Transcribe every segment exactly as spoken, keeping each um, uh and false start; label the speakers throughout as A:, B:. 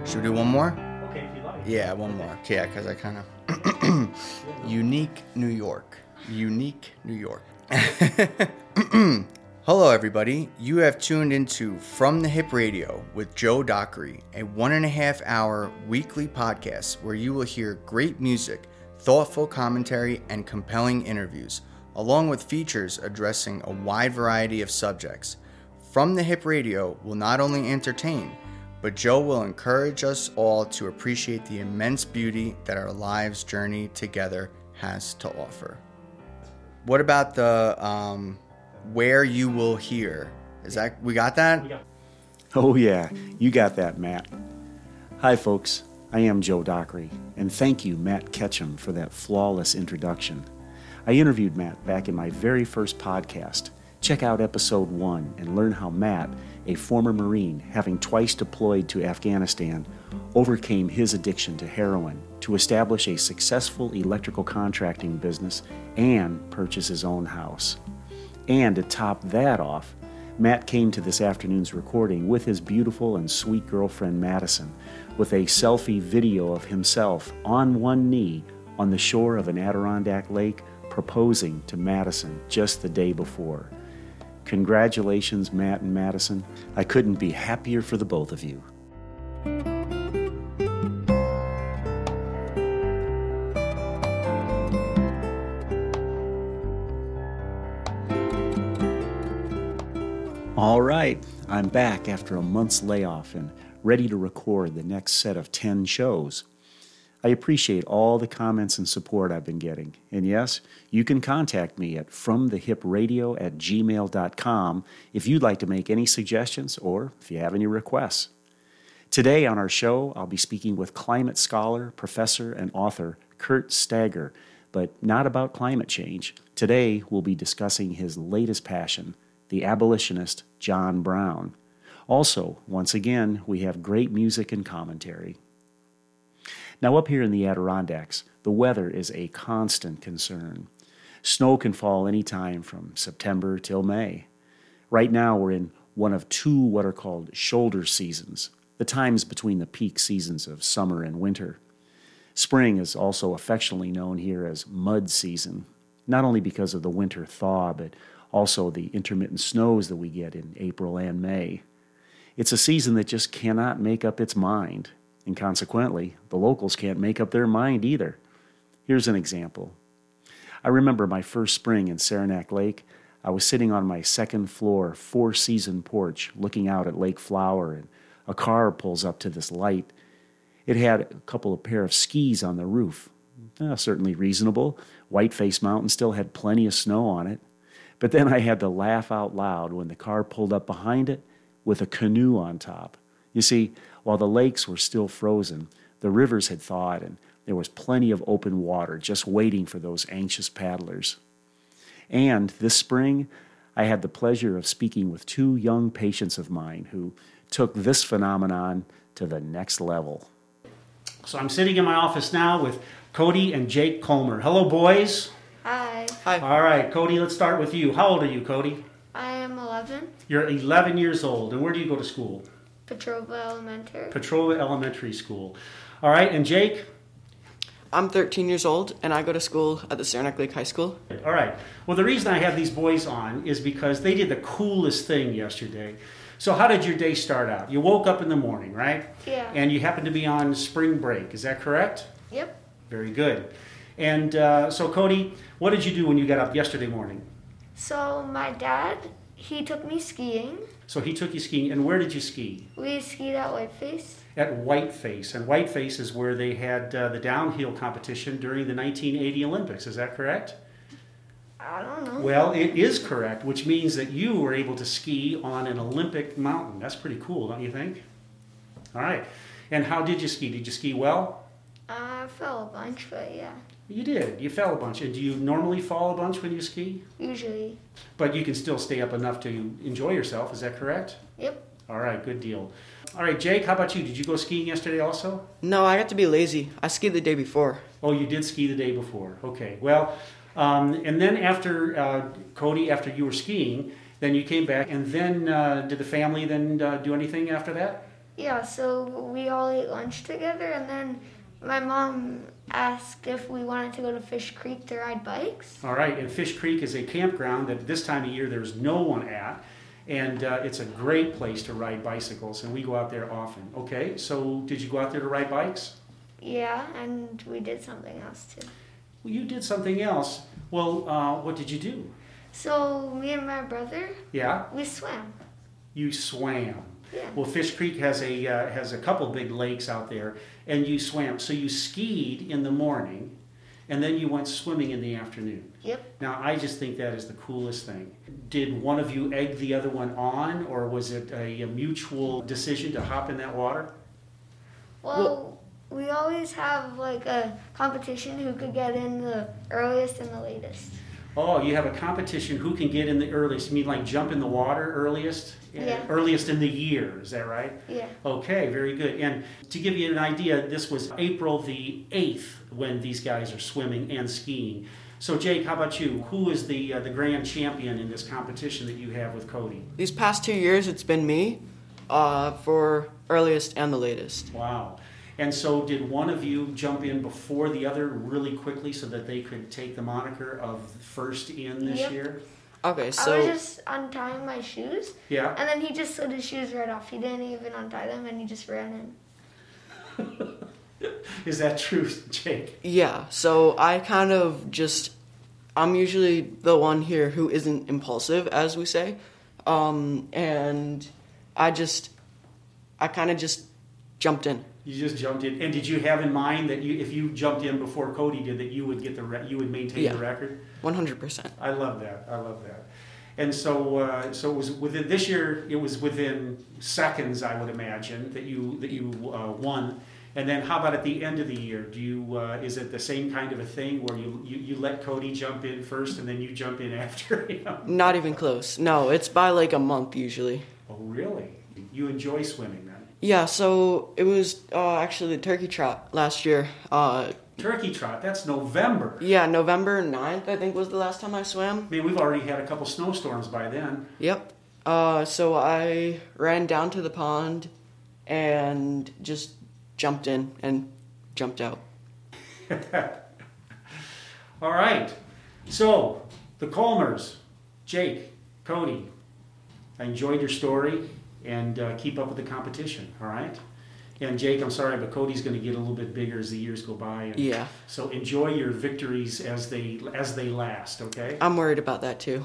A: Should we do one more?
B: Okay, if you like.
A: Yeah, one more. Yeah, because I kind of... Unique New York. Unique New York. Hello, everybody. You have tuned into From the Hip Radio with Joe Dockery, a one and a half hour weekly podcast where you will hear great music, thoughtful commentary, and compelling interviews, along with features addressing a wide variety of subjects. From the Hip Radio will not only entertain, but Joe will encourage us all to appreciate the immense beauty that our lives' journey together has to offer. What about the um, where you will hear? Is that, we got that?
B: We got-
C: Oh yeah, you got that, Matt. Hi folks, I am Joe Dockery, and thank you, Matt Ketchum, for that flawless introduction. I interviewed Matt back in my very first podcast. Check out episode one and learn how Matt, a former Marine, having twice deployed to Afghanistan, overcame his addiction to heroin to establish a successful electrical contracting business and purchase his own house. And to top that off, Matt came to this afternoon's recording with his beautiful and sweet girlfriend Madison, with a selfie video of himself on one knee on the shore of an Adirondack lake proposing to Madison just the day before. Congratulations, Matt and Madison. I couldn't be happier for the both of you. All right, I'm back after a month's layoff and ready to record the next set of ten shows. I appreciate all the comments and support I've been getting. And yes, you can contact me at fromthehipradio at gmail dot com if you'd like to make any suggestions or if you have any requests. Today on our show, I'll be speaking with climate scholar, professor, and author Kurt Stager, but not about climate change. Today, we'll be discussing his latest passion, the abolitionist John Brown. Also, once again, we have great music and commentary. Now, up here in the Adirondacks, the weather is a constant concern. Snow can fall any time from September till May. Right now, we're in one of two what are called shoulder seasons, the times between the peak seasons of summer and winter. Spring is also affectionately known here as mud season, not only because of the winter thaw, but also the intermittent snows that we get in April and May. It's a season that just cannot make up its mind. And consequently, the locals can't make up their mind either. Here's an example. I remember my first spring in Saranac Lake. I was sitting on my second floor, four-season porch, looking out at Lake Flower, and a car pulls up to this light. It had a couple of pair of skis on the roof. Eh, certainly reasonable. Whiteface Mountain still had plenty of snow on it. But then I had to laugh out loud when the car pulled up behind it with a canoe on top. You see, while the lakes were still frozen, the rivers had thawed and there was plenty of open water just waiting for those anxious paddlers. And this spring, I had the pleasure of speaking with two young patients of mine who took this phenomenon to the next level.
B: So I'm sitting in my office now with Cody and Jake Colmer. Hello, boys.
D: Hi.
A: Hi.
B: All right, Cody, let's start with you. How old are you, Cody?
D: I am eleven.
B: You're eleven years old, and where do you go to school?
D: Petrova Elementary.
B: Petrova Elementary School. All right, and Jake?
E: I'm thirteen years old, and I go to school at the Saranac Lake High School.
B: All right. Well, the reason I have these boys on is because they did the coolest thing yesterday. So how did your day start out? You woke up in the morning, right?
D: Yeah.
B: And you happened to be on spring break. Is that correct?
D: Yep.
B: Very good. And uh, so, Cody, what did you do when you got up yesterday morning?
D: So my dad, he took me skiing.
B: So he took you skiing. And where did you ski?
D: We skied at Whiteface.
B: At Whiteface. And Whiteface is where they had uh, the downhill competition during the nineteen eighty Olympics. Is that correct?
D: I don't know.
B: Well, it is correct, which means that you were able to ski on an Olympic mountain. That's pretty cool, don't you think? All right. And how did you ski? Did you ski well?
D: I fell a bunch, but yeah,
B: You did. You fell a bunch. And do you normally fall a bunch when you ski?
D: usually.
B: But you can still stay up enough to enjoy yourself. Is that correct?
D: Yep.
B: All right, good deal. All right, Jake, how about you? Did you go skiing yesterday also?
E: No, I got to be lazy. I skied the day before.
B: Oh, you did ski the day before. Okay. Well, um, and then after, uh, Cody, after you were skiing, then you came back, and then uh, did the family then uh, do anything after that?
D: Yeah, so we all ate lunch together, and then my mom asked if we wanted to go to Fish Creek to ride bikes.
B: All right, and Fish Creek is a campground that this time of year there's no one at, and uh, it's a great place to ride bicycles, and we go out there often. Okay, so did you go out there to ride bikes?
D: Yeah, and we did something else too.
B: Well, you did something else. Well, uh, what did you do?
D: So me and my brother,
B: Yeah,
D: we swam.
B: you swam.
D: Yeah.
B: Well, Fish Creek has a uh, has a couple big lakes out there, and you swam. So you skied in the morning, and then you went swimming in the afternoon.
D: Yep.
B: Now, I just think that is the coolest thing. Did one of you egg the other one on, or was it a, a mutual decision to hop in that water?
D: Well, we always have like a competition who could get in the earliest and the latest.
B: Oh, you have a competition who can get in the earliest. You mean like jump in the water earliest?
D: Yeah.
B: Earliest in the year, is that right?
D: Yeah.
B: Okay, very good. And to give you an idea, this was April the eighth when these guys are swimming and skiing. So Jake, how about you? Who is the uh, the grand champion in this competition that you have with Cody?
E: These past two years, it's been me uh, for earliest and the latest.
B: Wow. And so did one of you jump in before the other really quickly so that they could take the moniker of first in this
D: Yep.
B: year?
E: Okay, so
D: I was just untying my shoes,
B: Yeah.
D: and then he just slid his shoes right off. He didn't even untie them, and he just ran in.
B: Is that true, Jake?
E: yeah, so I kind of just, I'm usually the one here who isn't impulsive, as we say, um, and I just, I kind of just jumped in.
B: You just jumped in. And did you have in mind that you, if you jumped in before Cody did, that you would get the re- you would maintain
E: Yeah.
B: the record?
E: one hundred percent.
B: I love that. I love that. And so, uh, so it was within this year. It was within seconds, I would imagine, that you that you uh, won. And then, how about at the end of the year? Do you uh, is it the same kind of a thing where you, you, you let Cody jump in first and then you jump in after him?
E: Not even close. No, it's by like a month usually.
B: Oh, really? You enjoy swimming then?
E: Yeah, so it was uh, actually the turkey trot last year. Uh,
B: Turkey trot. That's November.
E: yeah, November ninth, I think, was the last time I swam.
B: I mean, we've already had a couple snowstorms by then.
E: Yep. Uh, so I ran down to the pond and just jumped in and jumped out.
B: All right. So, the Colmers, Jake, Cody, I enjoyed your story, and uh, keep up with the competition, all right? And Jake, I'm sorry, but Cody's going to get a little bit bigger as the years go by. And
E: Yeah.
B: So enjoy your victories as they as they last, okay?
E: I'm worried about that too.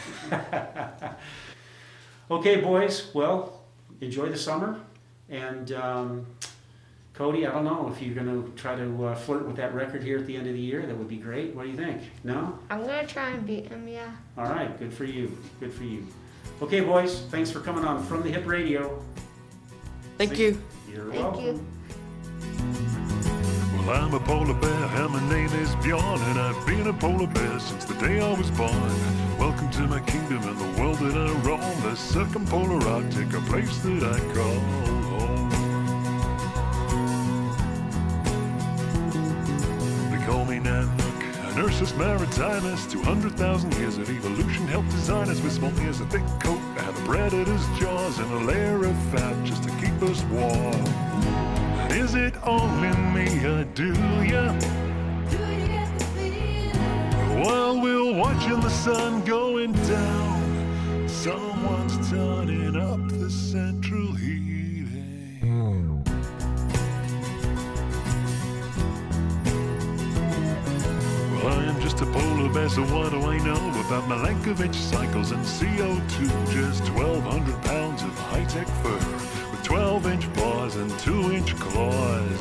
B: Okay, boys. Well, enjoy the summer, and um, Cody, I don't know if you're going to try to uh, flirt with that record here at the end of the year. That would be great. What do you think? No?
D: I'm gonna try and beat him, yeah.
B: All right. Good for you. Good for you. Okay, boys. Thanks for coming on From the Hip Radio.
E: Thank you.
B: You're
D: Thank
B: welcome.
D: you.
F: Well, I'm a polar bear, and my name is Bjorn, and I've been a polar bear since the day I was born. Welcome to my kingdom and the world that I roam, the circumpolar Arctic, a place that I call home. They call me Nanook, an Ursus maritimus. Two hundred thousand years of evolution helped design us with small ears, a thick coat, and a predator's jaws, and a layer of fat just to keep us warm. Is it only me or do ya? While we're watching the sun going down, someone's turning up the central heating. Well, I am just a polar bear, so what do I know about Milankovitch cycles and C O two? Just twelve hundred pounds of high-tech fur, twelve-inch paws and two-inch claws.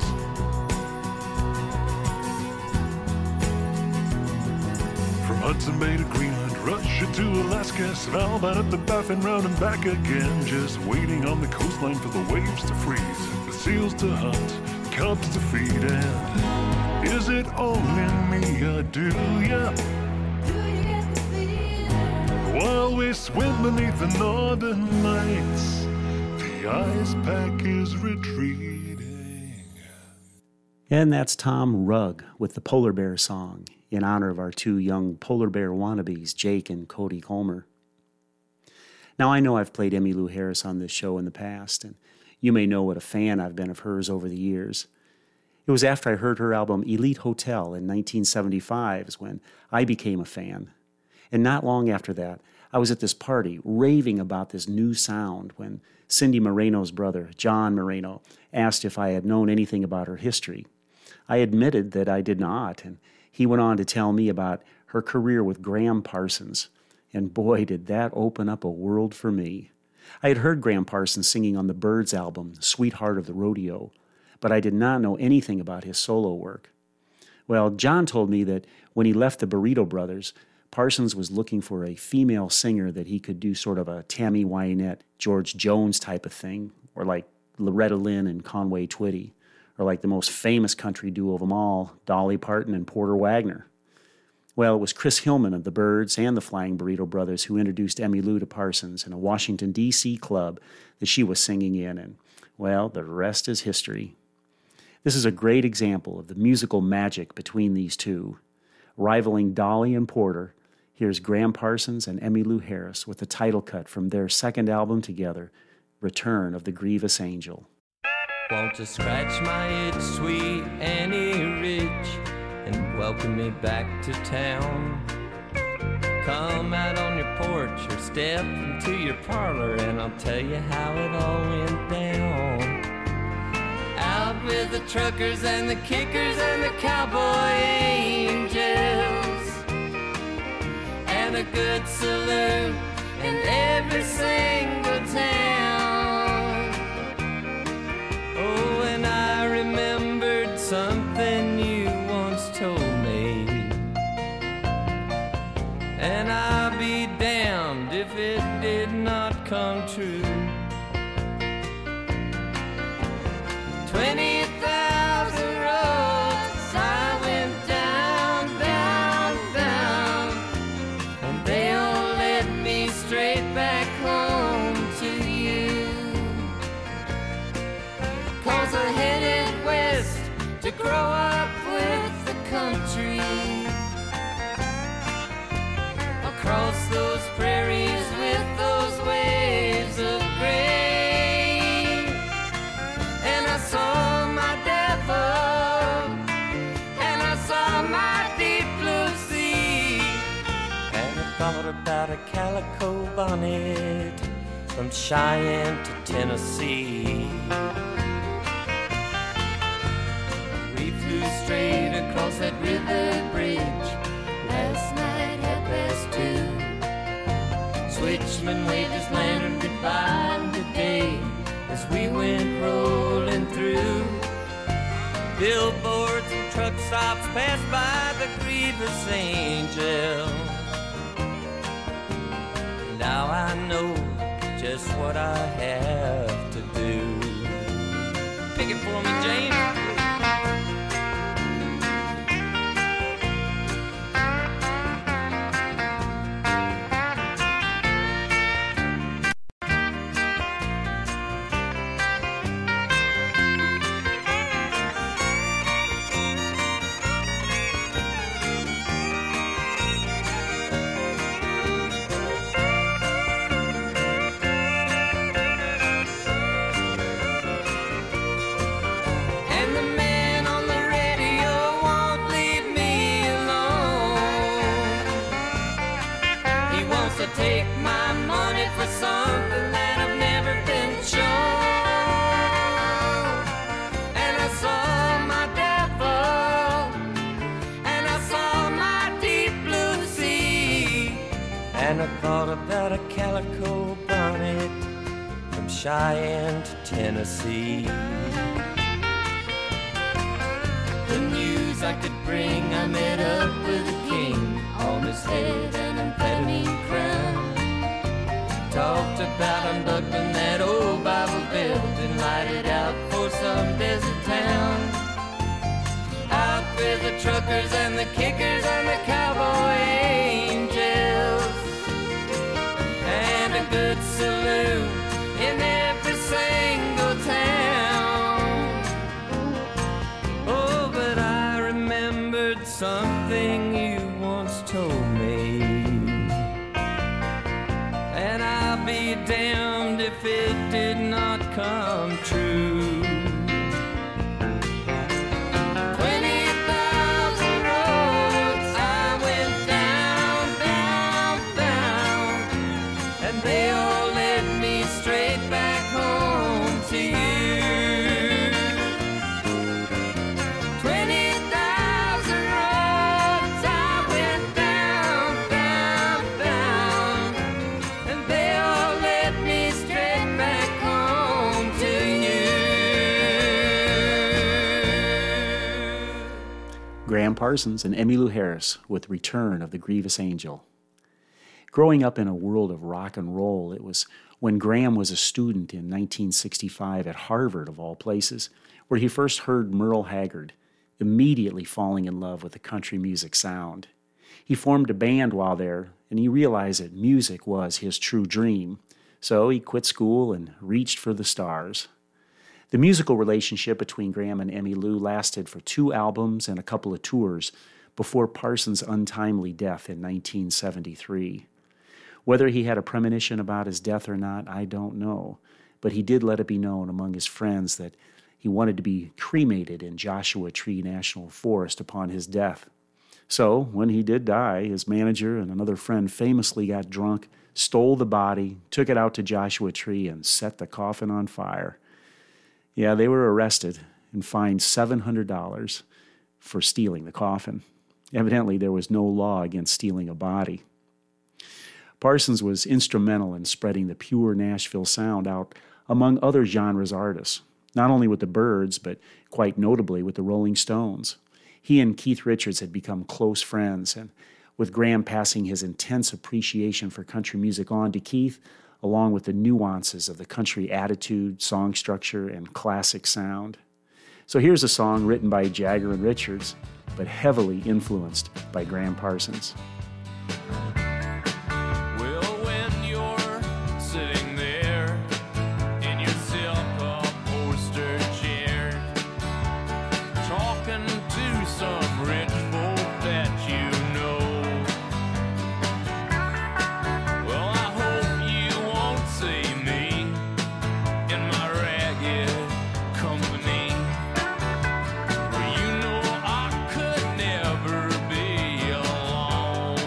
F: From Hudson Bay to Greenland, Russia to Alaska, Svalbard up the Baffin round and back again. Just waiting on the coastline for the waves to freeze, the seals to hunt, the cubs to feed. And is it only me or do ya? While we swim beneath the northern lights, the ice pack is retreating.
C: And that's Tom Rugg with the Polar Bear song in honor of our two young polar bear wannabes, Jake and Cody Colmer. Now, I know I've played Emmylou Harris on this show in the past, and You may know what a fan I've been of hers over the years. It was after I heard her album Elite Hotel in nineteen seventy-five is when I became a fan. And not long after that, I was at this party raving about this new sound when Cindy Moreno's brother, John Moreno, asked if I had known anything about her history. I admitted that I did not, and he went on to tell me about her career with Graham Parsons. And boy, did that open up a world for me. I had heard Graham Parsons singing on the Byrds album, Sweetheart of the Rodeo, but I did not know anything about his solo work. Well, John told me that when he left the Burrito Brothers, Parsons was looking for a female singer that he could do sort of a Tammy Wynette, George Jones type of thing, or like Loretta Lynn and Conway Twitty, or like the most famous country duo of them all, Dolly Parton and Porter Wagner. Well, it was Chris Hillman of the Byrds and the Flying Burrito Brothers who introduced Emmylou to Parsons in a Washington, D C club that she was singing in, and, well, the rest is history. This is a great example of the musical magic between these two. Rivaling Dolly and Porter, here's Graham Parsons and Emmylou Harris with the title cut from their second album together, Return of the Grievous Angel.
G: Want to scratch my itch, sweet Annie Ridge, and welcome me back to town. Come out on your porch or step into your parlor, and I'll tell you how it all went down. Out with the truckers and the kickers and the cowboy angels, and a good saloon in every single town. Oh, and I remembered something you once told me, and I'll be damned if it did not come true. Twenty thousand roads I went down, down, down, and they all led me straight back home to you. 'Cause I headed west to grow up with the country, across those prairies with those waves of grain. And I saw my devil, and I saw my deep blue sea, and I thought about a calico bonnet from Cheyenne to Tennessee. We flew straight across that river bridge last night at past two. Switchman waved his lantern goodbye today as we went rolling through. Billboards and truck stops passed by the Grievous Angel. Now I know just what I have to do. Pick it for me, James. Take my money for something that I've never been shown. And I saw my devil, and I saw my deep blue sea, and I thought about a calico bonnet from Cheyenne to Tennessee. The news I could bring, I met up with a king on his head and amphetamine crown. Talked about unbuckling that old Bible belt and light it out for some desert town. Out with the truckers and the kickers and the cowboy angels, and a good saloon in every single town. Oh, but I remembered something you once told me, and I'll be damned if it did not come true. Twenty thousand roads I went down, down, down, and they all led me straight back home to you. Twenty thousand roads I went down, down, down, and they all led me straight back home to you.
C: Gram Parsons and Emmylou Harris with Return of the Grievous Angel. Growing up in a world of rock and roll, it was when Gram was a student in nineteen sixty-five at Harvard, of all places, where he first heard Merle Haggard, immediately falling in love with the country music sound. He formed a band while there, and he realized that music was his true dream. So he quit school and reached for the stars. The musical relationship between Gram and Emmylou lasted for two albums and a couple of tours before Parsons' untimely death in nineteen seventy-three. Whether he had a premonition about his death or not, I don't know, but he did let it be known among his friends that he wanted to be cremated in Joshua Tree National Forest upon his death. So, when he did die, his manager and another friend famously got drunk, stole the body, took it out to Joshua Tree, and set the coffin on fire. Yeah, they were arrested and fined seven hundred dollars for stealing the coffin. Evidently, there was no law against stealing a body. Parsons was instrumental in spreading the pure Nashville sound out among other genres artists, not only with the Byrds, but quite notably with the Rolling Stones. He and Keith Richards had become close friends, and with Gram passing his intense appreciation for country music on to Keith, along with the nuances of the country attitude, song structure, and classic sound. So here's a song written by Jagger and Richards, but heavily influenced by Gram Parsons.
G: Company, where you know I could never be alone.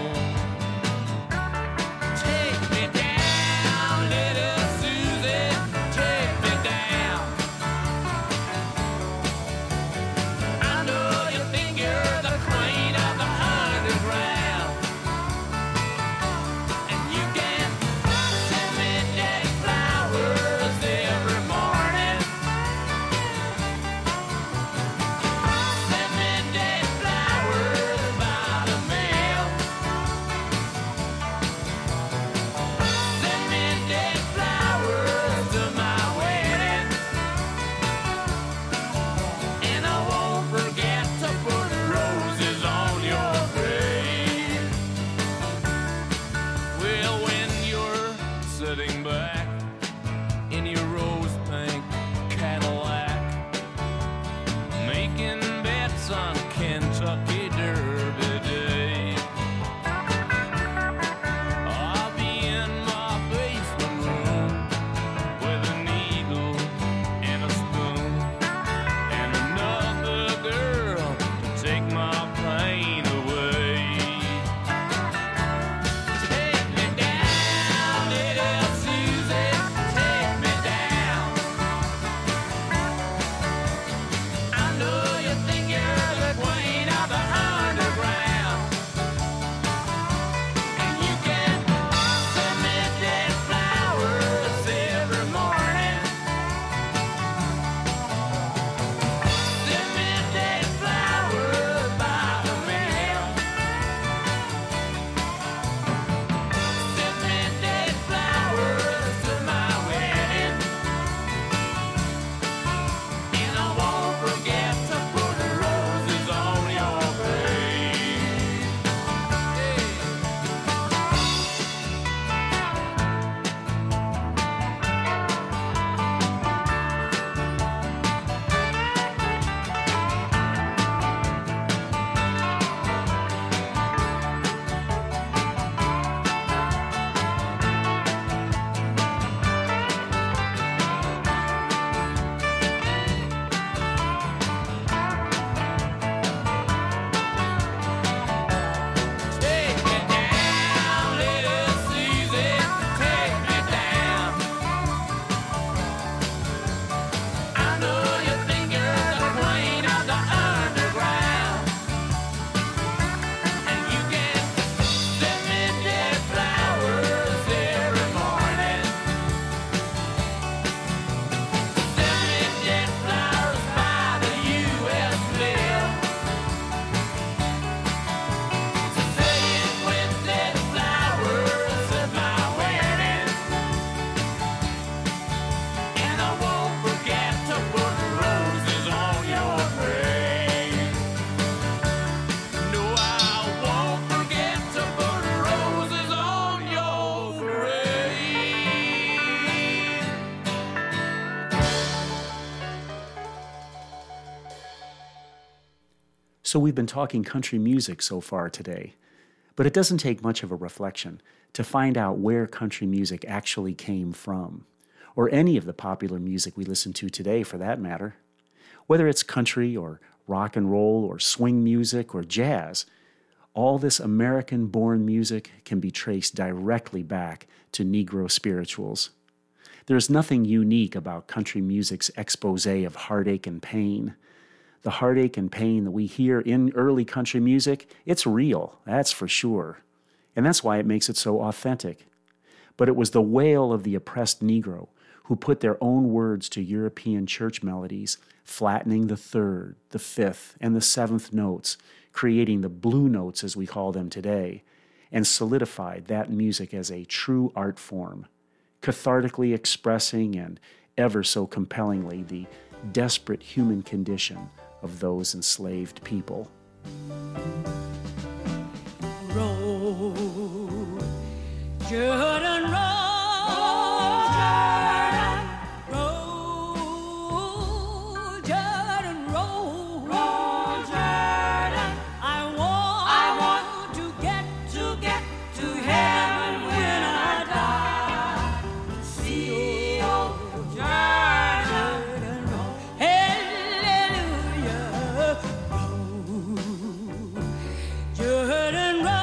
C: So we've been talking country music so far today, but it doesn't take much of a reflection to find out where country music actually came from, or any of the popular music we listen to today for that matter. Whether it's country or rock and roll or swing music or jazz, all this American-born music can be traced directly back to Negro spirituals. There's nothing unique about country music's expose of heartache and pain. The heartache and pain that we hear in early country music, it's real, that's for sure. And that's why it makes it so authentic. But it was the wail of the oppressed Negro who put their own words to European church melodies, flattening the third, the fifth, and the seventh notes, creating the blue notes as we call them today, and solidified that music as a true art form, cathartically expressing and ever so compellingly the desperate human condition of those enslaved people.
H: Roll, Jordan, roll, Jordan, roll, Jordan, roll, roll, Jordan. I want, I want to get, to get to heaven when I die. See old Jordan, roll, hallelujah, roll, Jordan, roll.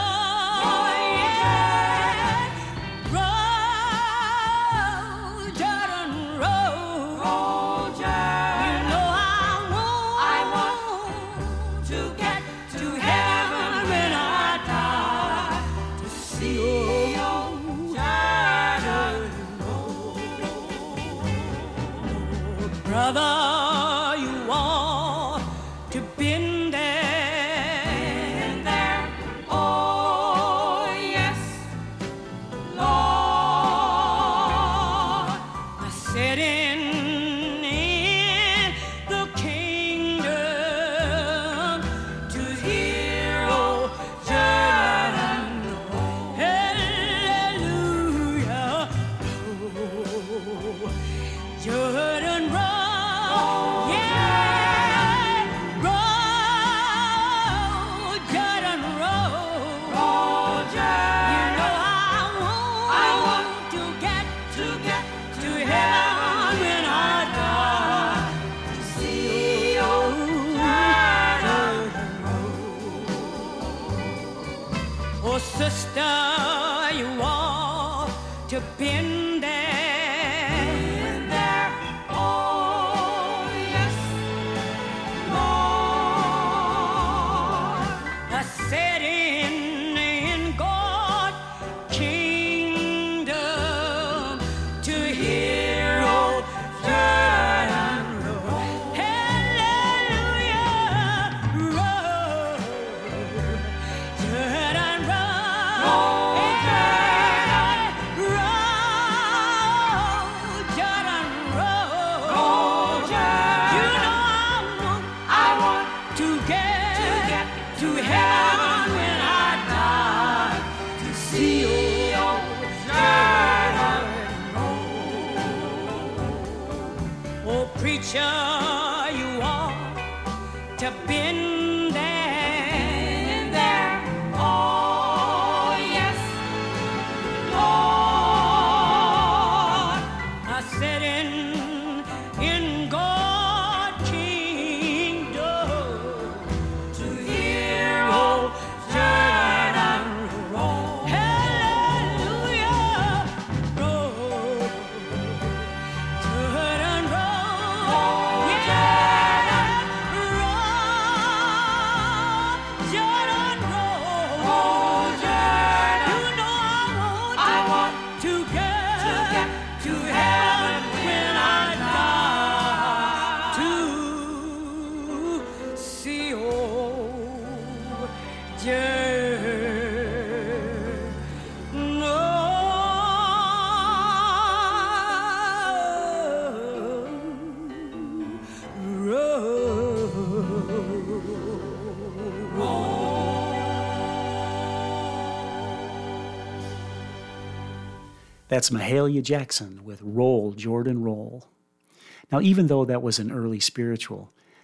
H: Brother, you want to been there, been there. Oh yes, Lord. I said in, in the kingdom to hear, oh Jordan, hallelujah, oh Jordan, roll. Oh, sister, you want to been there, been there. Oh, yes, Lord. I said in, in God's kingdom to hear old Jordan roll. Hallelujah, roll, Jordan roll. Preacher, you ought to been there, been there. Oh yes, Lord. I said in in God's kingdom to hear old Jordan roll. Hallelujah, roll, Jordan roll.
C: That's Mahalia Jackson with Roll, Jordan, Roll. Now, even though that was an early spiritual,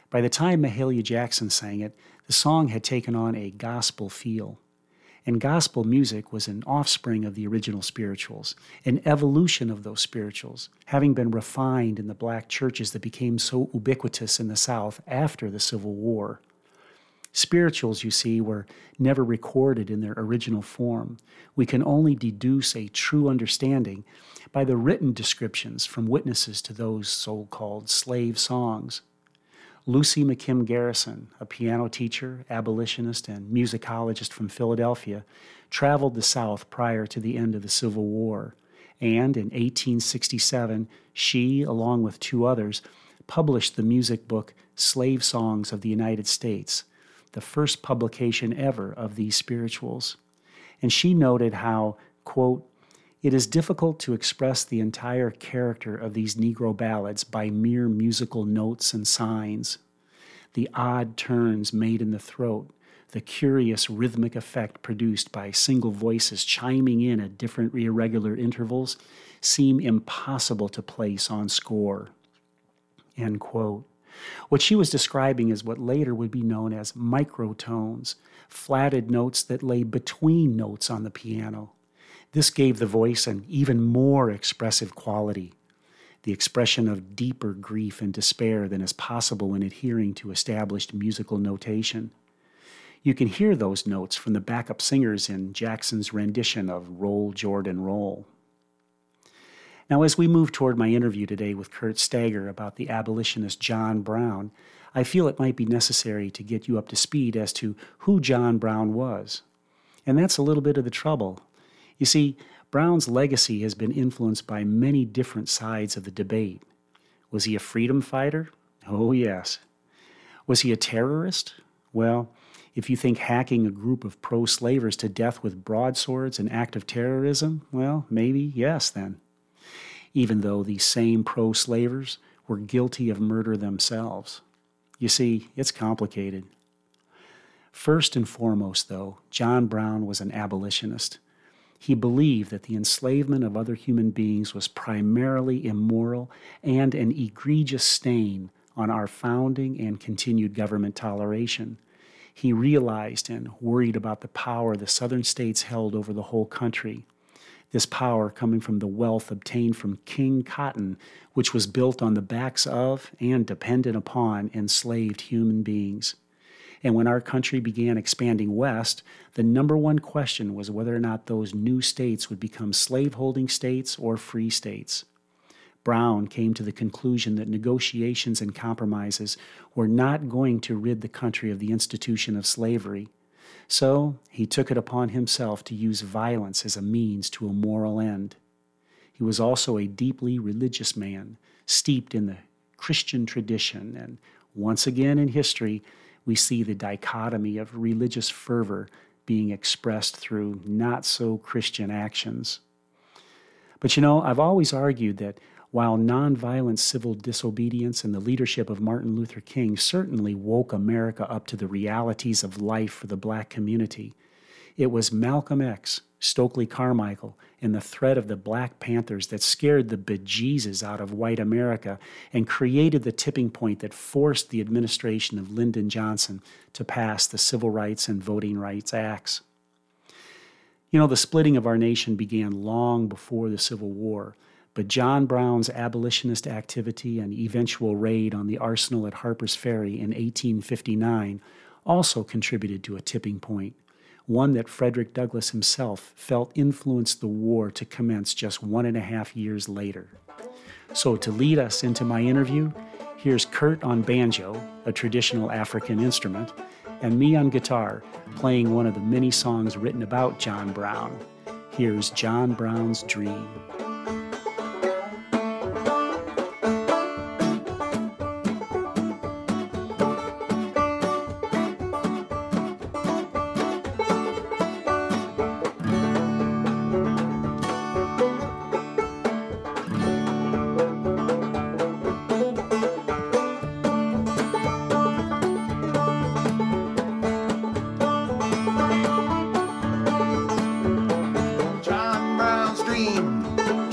C: By the time Mahalia Jackson sang it, the song had taken on a gospel feel. And gospel music was an offspring of the original spirituals, an evolution of those spirituals, having been refined in the black churches that became so ubiquitous in the South after the Civil War. Spirituals, you see, were never recorded in their original form. We can only deduce a true understanding by the written descriptions from witnesses to those so-called slave songs. Lucy McKim Garrison, a piano teacher, abolitionist, and musicologist from Philadelphia, traveled the South prior to the end of the Civil War, and in eighteen sixty-seven, she, along with two others, published the music book Slave Songs of the United States, the first publication ever of these spirituals. And she noted how, quote, "It is difficult to express the entire character of these Negro ballads by mere musical notes and signs. The odd turns made in the throat, the curious rhythmic effect produced by single voices chiming in at different irregular intervals, seem impossible to place on score." End quote. What she was describing is what later would be known as microtones, flatted notes that lay between notes on the piano. This gave the voice an even more expressive quality, the expression of deeper grief and despair than is possible when adhering to established musical notation. You can hear those notes from the backup singers in Jackson's rendition of Roll, Jordan, Roll. Now, as we move toward my interview today with Kurt Stager about the abolitionist John Brown, I feel it might be necessary to get you up to speed as to who John Brown was. And that's a little bit of the trouble. You see, Brown's legacy has been influenced by many different sides of the debate. Was he a freedom fighter? Oh, yes. Was he a terrorist? Well, if you think hacking a group of pro-slavers to death with broadswords an act of terrorism, well, maybe yes then. Even though these same pro-slavers were guilty of murder themselves. You see, it's complicated. First and foremost, though, John Brown was an abolitionist. He believed that the enslavement of other human beings was primarily immoral and an egregious stain on our founding and continued government toleration. He realized and worried about the power the southern states held over the whole country. This power coming from the wealth obtained from King Cotton, which was built on the backs of and dependent upon enslaved human beings. And when our country began expanding west, the number one question was whether or not those new states would become slaveholding states or free states. Brown came to the conclusion that negotiations and compromises were not going to rid the country of the institution of slavery. So he took it upon himself to use violence as a means to a moral end. He was also a deeply religious man, steeped in the Christian tradition, and once again in history, we see the dichotomy of religious fervor being expressed through not-so-Christian actions. But you know, I've always argued that while nonviolent civil disobedience and the leadership of Martin Luther King certainly woke America up to the realities of life for the black community, it was Malcolm X, Stokely Carmichael, and the threat of the Black Panthers that scared the bejesus out of white America and created the tipping point that forced the administration of Lyndon Johnson to pass the Civil Rights and Voting Rights Acts. You know, the splitting of our nation began long before the Civil War, but John Brown's abolitionist activity and eventual raid on the arsenal at Harper's Ferry in eighteen fifty-nine also contributed to a tipping point, one that Frederick Douglass himself felt influenced the war to commence just one and a half years later. So to lead us into my interview, here's Kurt on banjo, a traditional African instrument, and me on guitar, playing one of the many songs written about John Brown. Here's John Brown's Dream.
I: John Brown's dream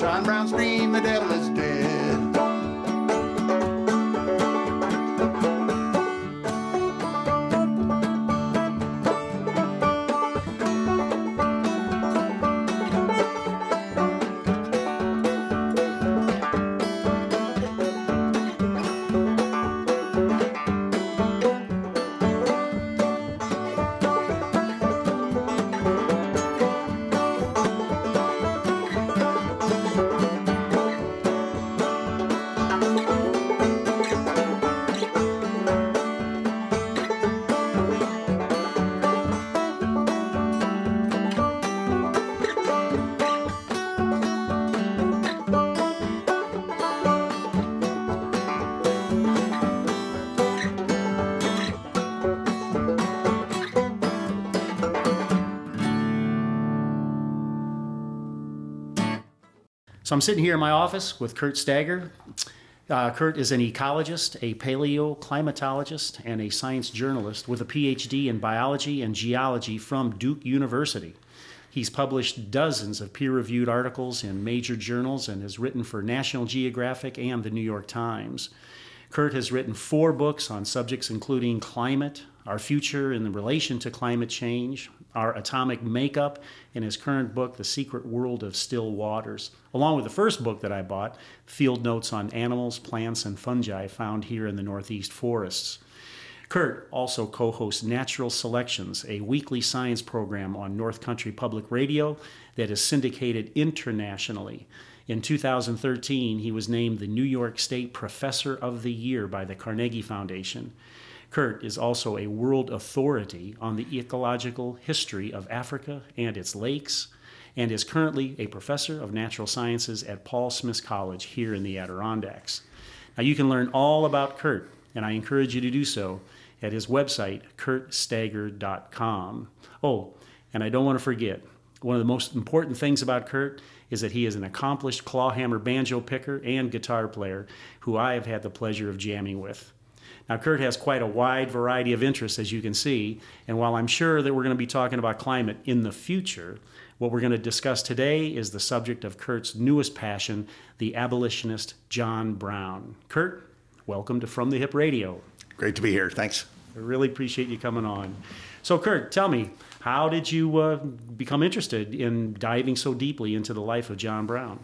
I: So I'm sitting here in my office with Kurt Stager. Uh, Kurt is an ecologist, a paleoclimatologist, and a science journalist with a P H D in biology and geology from Duke University. He's published dozens of peer-reviewed articles in major journals and has written for National Geographic and the New York Times. Kurt has written four books on subjects including climate, our future in relation to climate change, our atomic makeup, and his current book, The Secret World of Still Waters, along with the first book that I bought, Field Notes on Animals, Plants, and Fungi Found Here in the Northeast Forests. Kurt also co-hosts Natural Selections, a weekly science program on North Country Public Radio that is syndicated internationally. In two thousand thirteen, he was named the New York State Professor of the Year by the Carnegie Foundation. Kurt is also a world authority on the ecological history of Africa and its lakes, and is currently a professor of natural sciences at Paul Smith College here in the Adirondacks. Now, you can learn all about Kurt, and I encourage you to do so at his website, kurt stager dot com. Oh, and I don't want to forget, one of the most important things about Kurt is that he is an accomplished clawhammer banjo picker and guitar player who I have had the pleasure of jamming with. Now, Kurt has quite a wide variety of interests, as you can see, and while I'm sure that we're going to be talking about climate in the future, what we're going to discuss today is the subject of Kurt's newest passion, the abolitionist John Brown. Kurt, welcome to From the Hip Radio.
J: Great to be here. Thanks.
I: I really appreciate you coming on. So, Kurt, tell me, how did you uh, become interested in diving so deeply into the life of John Brown?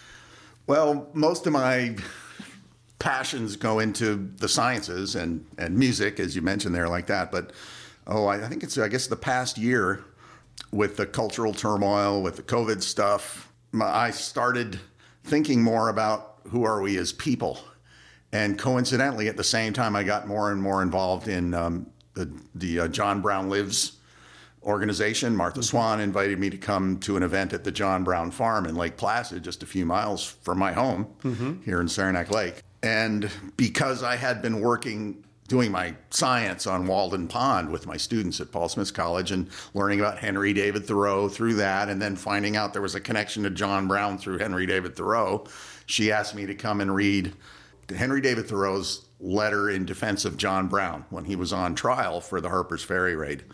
J: Well, most of my passions go into the sciences and, and music, as you mentioned there, like that. But, oh, I, I think it's, I guess, the past year with the cultural turmoil, with the COVID stuff, my, I started thinking more about who are we as people. And coincidentally, at the same time, I got more and more involved in um, the, the uh, John Brown Lives organization. Martha mm-hmm. Swan invited me to come to an event at the John Brown Farm in Lake Placid, just a few miles from my home mm-hmm. here in Saranac Lake. And because I had been working, doing my science on Walden Pond with my students at Paul Smith College and learning about Henry David Thoreau through that, and then finding out there was a connection to John Brown through Henry David Thoreau, she asked me to come and read Henry David Thoreau's letter in defense of John Brown when he was on trial for the Harper's Ferry raid.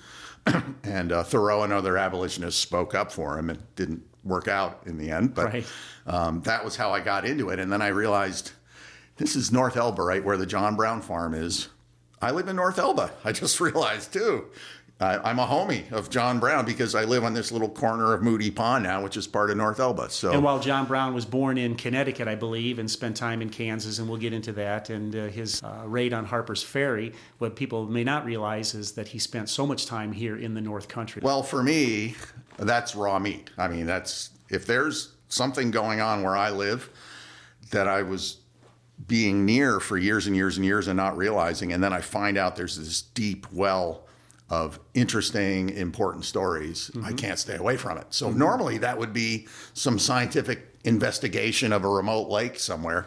J: And uh, Thoreau and other abolitionists spoke up for him. It didn't work out in the end, but right. um, that was how I got into it. And then I realized, this is North Elba, right, where the John Brown farm is. I live in North Elba. I just realized, too. I, I'm a homie of John Brown because I live on this little corner of Moody Pond now, which is part of North Elba. So,
I: and while John Brown was born in Connecticut, I believe, and spent time in Kansas, and we'll get into that, and uh, his uh, raid on Harper's Ferry, what people may not realize is that he spent so much time here in the North Country.
J: Well, for me, that's raw meat. I mean, that's if there's something going on where I live that I was being near for years and years and years and not realizing, and then I find out there's this deep well of interesting, important stories, mm-hmm. I can't stay away from it. So mm-hmm. normally that would be some scientific investigation of a remote lake somewhere.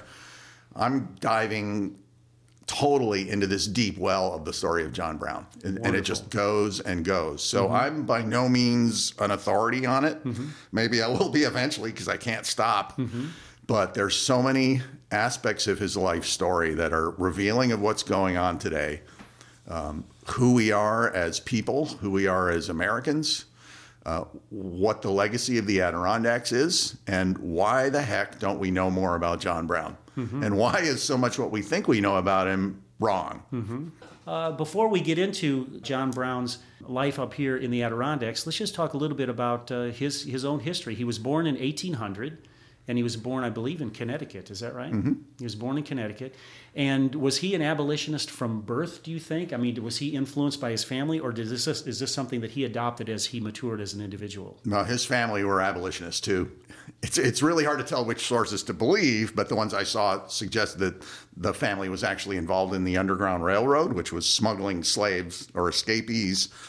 J: I'm diving totally into this deep well of the story of John Brown, and, and it just goes and goes. So mm-hmm. I'm by no means an authority on it. Mm-hmm. Maybe I will be eventually because I can't stop. Mm-hmm. But there's so many aspects of his life story that are revealing of what's going on today. Um, who we are as people, who we are as Americans, uh, what the legacy of the Adirondacks is, and why the heck don't we know more about John Brown? Mm-hmm. And why is so much what we think we know about him wrong?
I: Mm-hmm. Uh, before we get into John Brown's life up here in the Adirondacks, let's just talk a little bit about uh, his, his own history. He was born in eighteen hundred. And he was born, I believe, in Connecticut. Is that right? Mm-hmm. He was born in Connecticut. And was he an abolitionist from birth, do you think? I mean, was he influenced by his family, or did this, is this something that he adopted as he matured as an individual?
J: No, his family were abolitionists, too. It's it's really hard to tell which sources to believe, but the ones I saw suggest that the family was actually involved in the Underground Railroad, which was smuggling slaves or escapees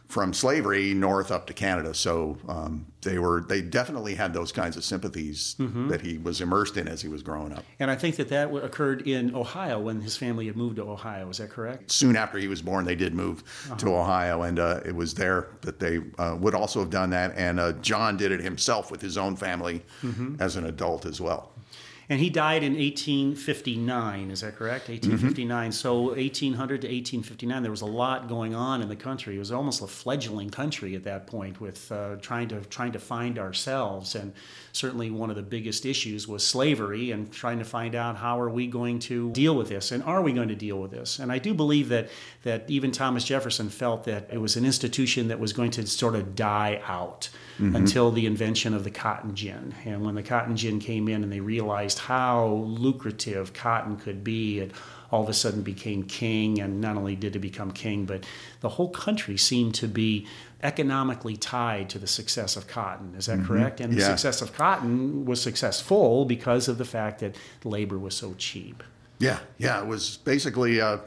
J: from slavery north up to Canada. So um, they were they definitely had those kinds of sympathies mm-hmm. that he was immersed in as he was growing up.
I: And I think that that occurred in Ohio when his family had moved to Ohio. Is that correct?
J: Soon after he was born, they did move uh-huh. to Ohio, and uh, it was there that they uh, would also have done that. And uh, John did it himself with his own family mm-hmm. as an adult as well.
I: And he died in eighteen fifty-nine, is that correct? eighteen fifty-nine. Mm-hmm. So eighteen hundred to eighteen fifty-nine, there was a lot going on in the country. It was almost a fledgling country at that point, with uh, trying to trying to find ourselves. And certainly one of the biggest issues was slavery, and trying to find out how are we going to deal with this, and are we going to deal with this? And I do believe that that even Thomas Jefferson felt that it was an institution that was going to sort of die out mm-hmm. until the invention of the cotton gin. And when the cotton gin came in and they realized how lucrative cotton could be, it all of a sudden became king. And not only did it become king, but the whole country seemed to be economically tied to the success of cotton. Is that mm-hmm. correct? And yeah. the success of cotton was successful because of the fact that labor was so cheap.
J: Yeah, yeah, it was basically uh,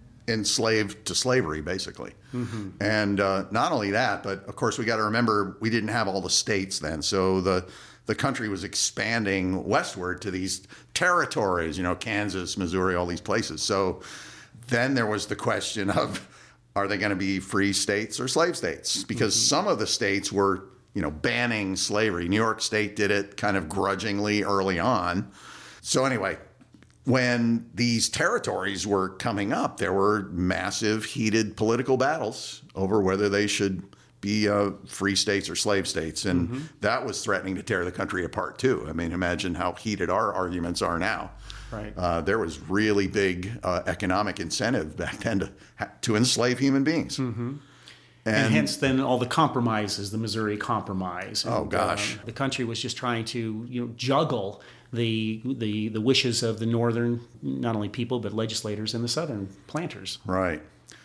J: enslaved to slavery, basically. Mm-hmm. And uh, not only that, but of course we got to remember we didn't have all the states then. So the the country was expanding westward to these territories, you know, Kansas, Missouri, all these places. So then there was the question of, are they going to be free states or slave states? Because mm-hmm. some of the states were, you know, banning slavery. New York State did it kind of grudgingly early on. So anyway, when these territories were coming up, there were massive, heated political battles over whether they should be uh, free states or slave states. And mm-hmm. that was threatening to tear the country apart, too. I mean, imagine how heated our arguments are now.
I: Right.
J: Uh, there was really big uh, economic incentive back then to, to enslave human beings.
I: Mm-hmm. And, and hence then all the compromises, the Missouri Compromise. And,
J: oh, gosh.
I: Uh, the country was just trying to, you know, juggle the, the, the wishes of the northern, not only people, but legislators and the southern planters.
J: Right.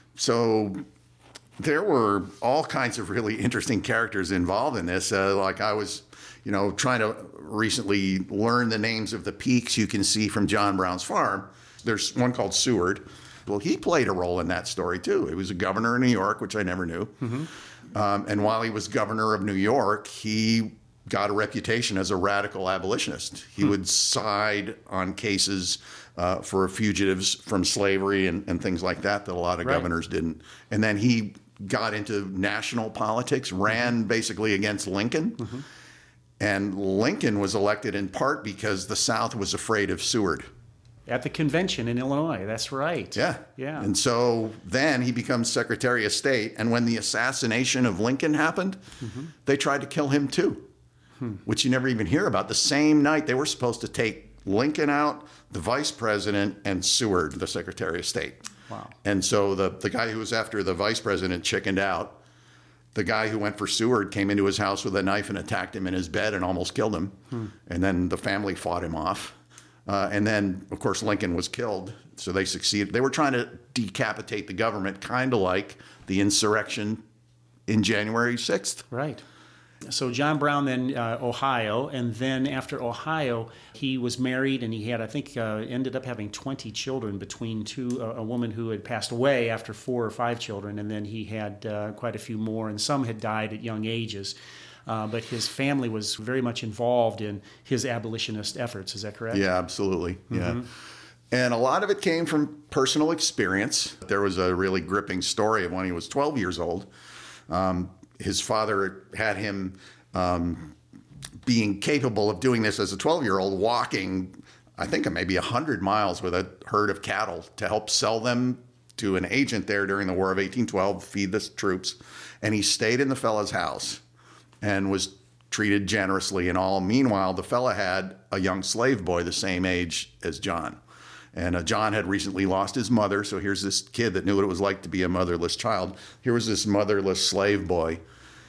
J: So there were all kinds of really interesting characters involved in this. Uh, like I was, you know, trying to recently learn the names of the peaks you can see from John Brown's farm. There's one called Seward. Well, he played a role in that story, too. He was a governor in New York, which I never knew. Mm-hmm. Um, and while he was governor of New York, he got a reputation as a radical abolitionist. He hmm. would side on cases uh, for fugitives from slavery and, and things like that that a lot of right. governors didn't. And then he got into national politics, ran mm-hmm. basically against Lincoln. Mm-hmm. And Lincoln was elected in part because the South was afraid of Seward.
I: At the convention in Illinois, that's right.
J: Yeah.
I: Yeah.
J: And so then he becomes Secretary of State. And when the assassination of Lincoln happened, mm-hmm. they tried to kill him too, hmm. which you never even hear about. The same night they were supposed to take Lincoln out, the vice president, and Seward, the Secretary of State.
I: Wow.
J: And so the, the guy who was after the vice president chickened out. The guy who went for Seward came into his house with a knife and attacked him in his bed and almost killed him. Hmm. And then the family fought him off. Uh, and then, of course, Lincoln was killed, so they succeeded. They were trying to decapitate the government, kind of like the insurrection in January sixth.
I: Right. So John Brown then uh, Ohio, and then after Ohio, he was married, and he had, I think, uh, ended up having twenty children between two, uh, a woman who had passed away after four or five children, and then he had uh, quite a few more, and some had died at young ages. Uh, but his family was very much involved in his abolitionist efforts. Is that correct?
J: Yeah, absolutely. Mm-hmm. Yeah. And a lot of it came from personal experience. There was a really gripping story of when he was twelve years old. Um, his father had him um, being capable of doing this as a twelve-year-old, walking, I think, maybe one hundred miles with a herd of cattle to help sell them to an agent there during the War of eighteen twelve, feed the troops. And he stayed in the fellow's house and was treated generously and all. Meanwhile, the fella had a young slave boy the same age as John. And uh, John had recently lost his mother, so here's this kid that knew what it was like to be a motherless child. Here was this motherless slave boy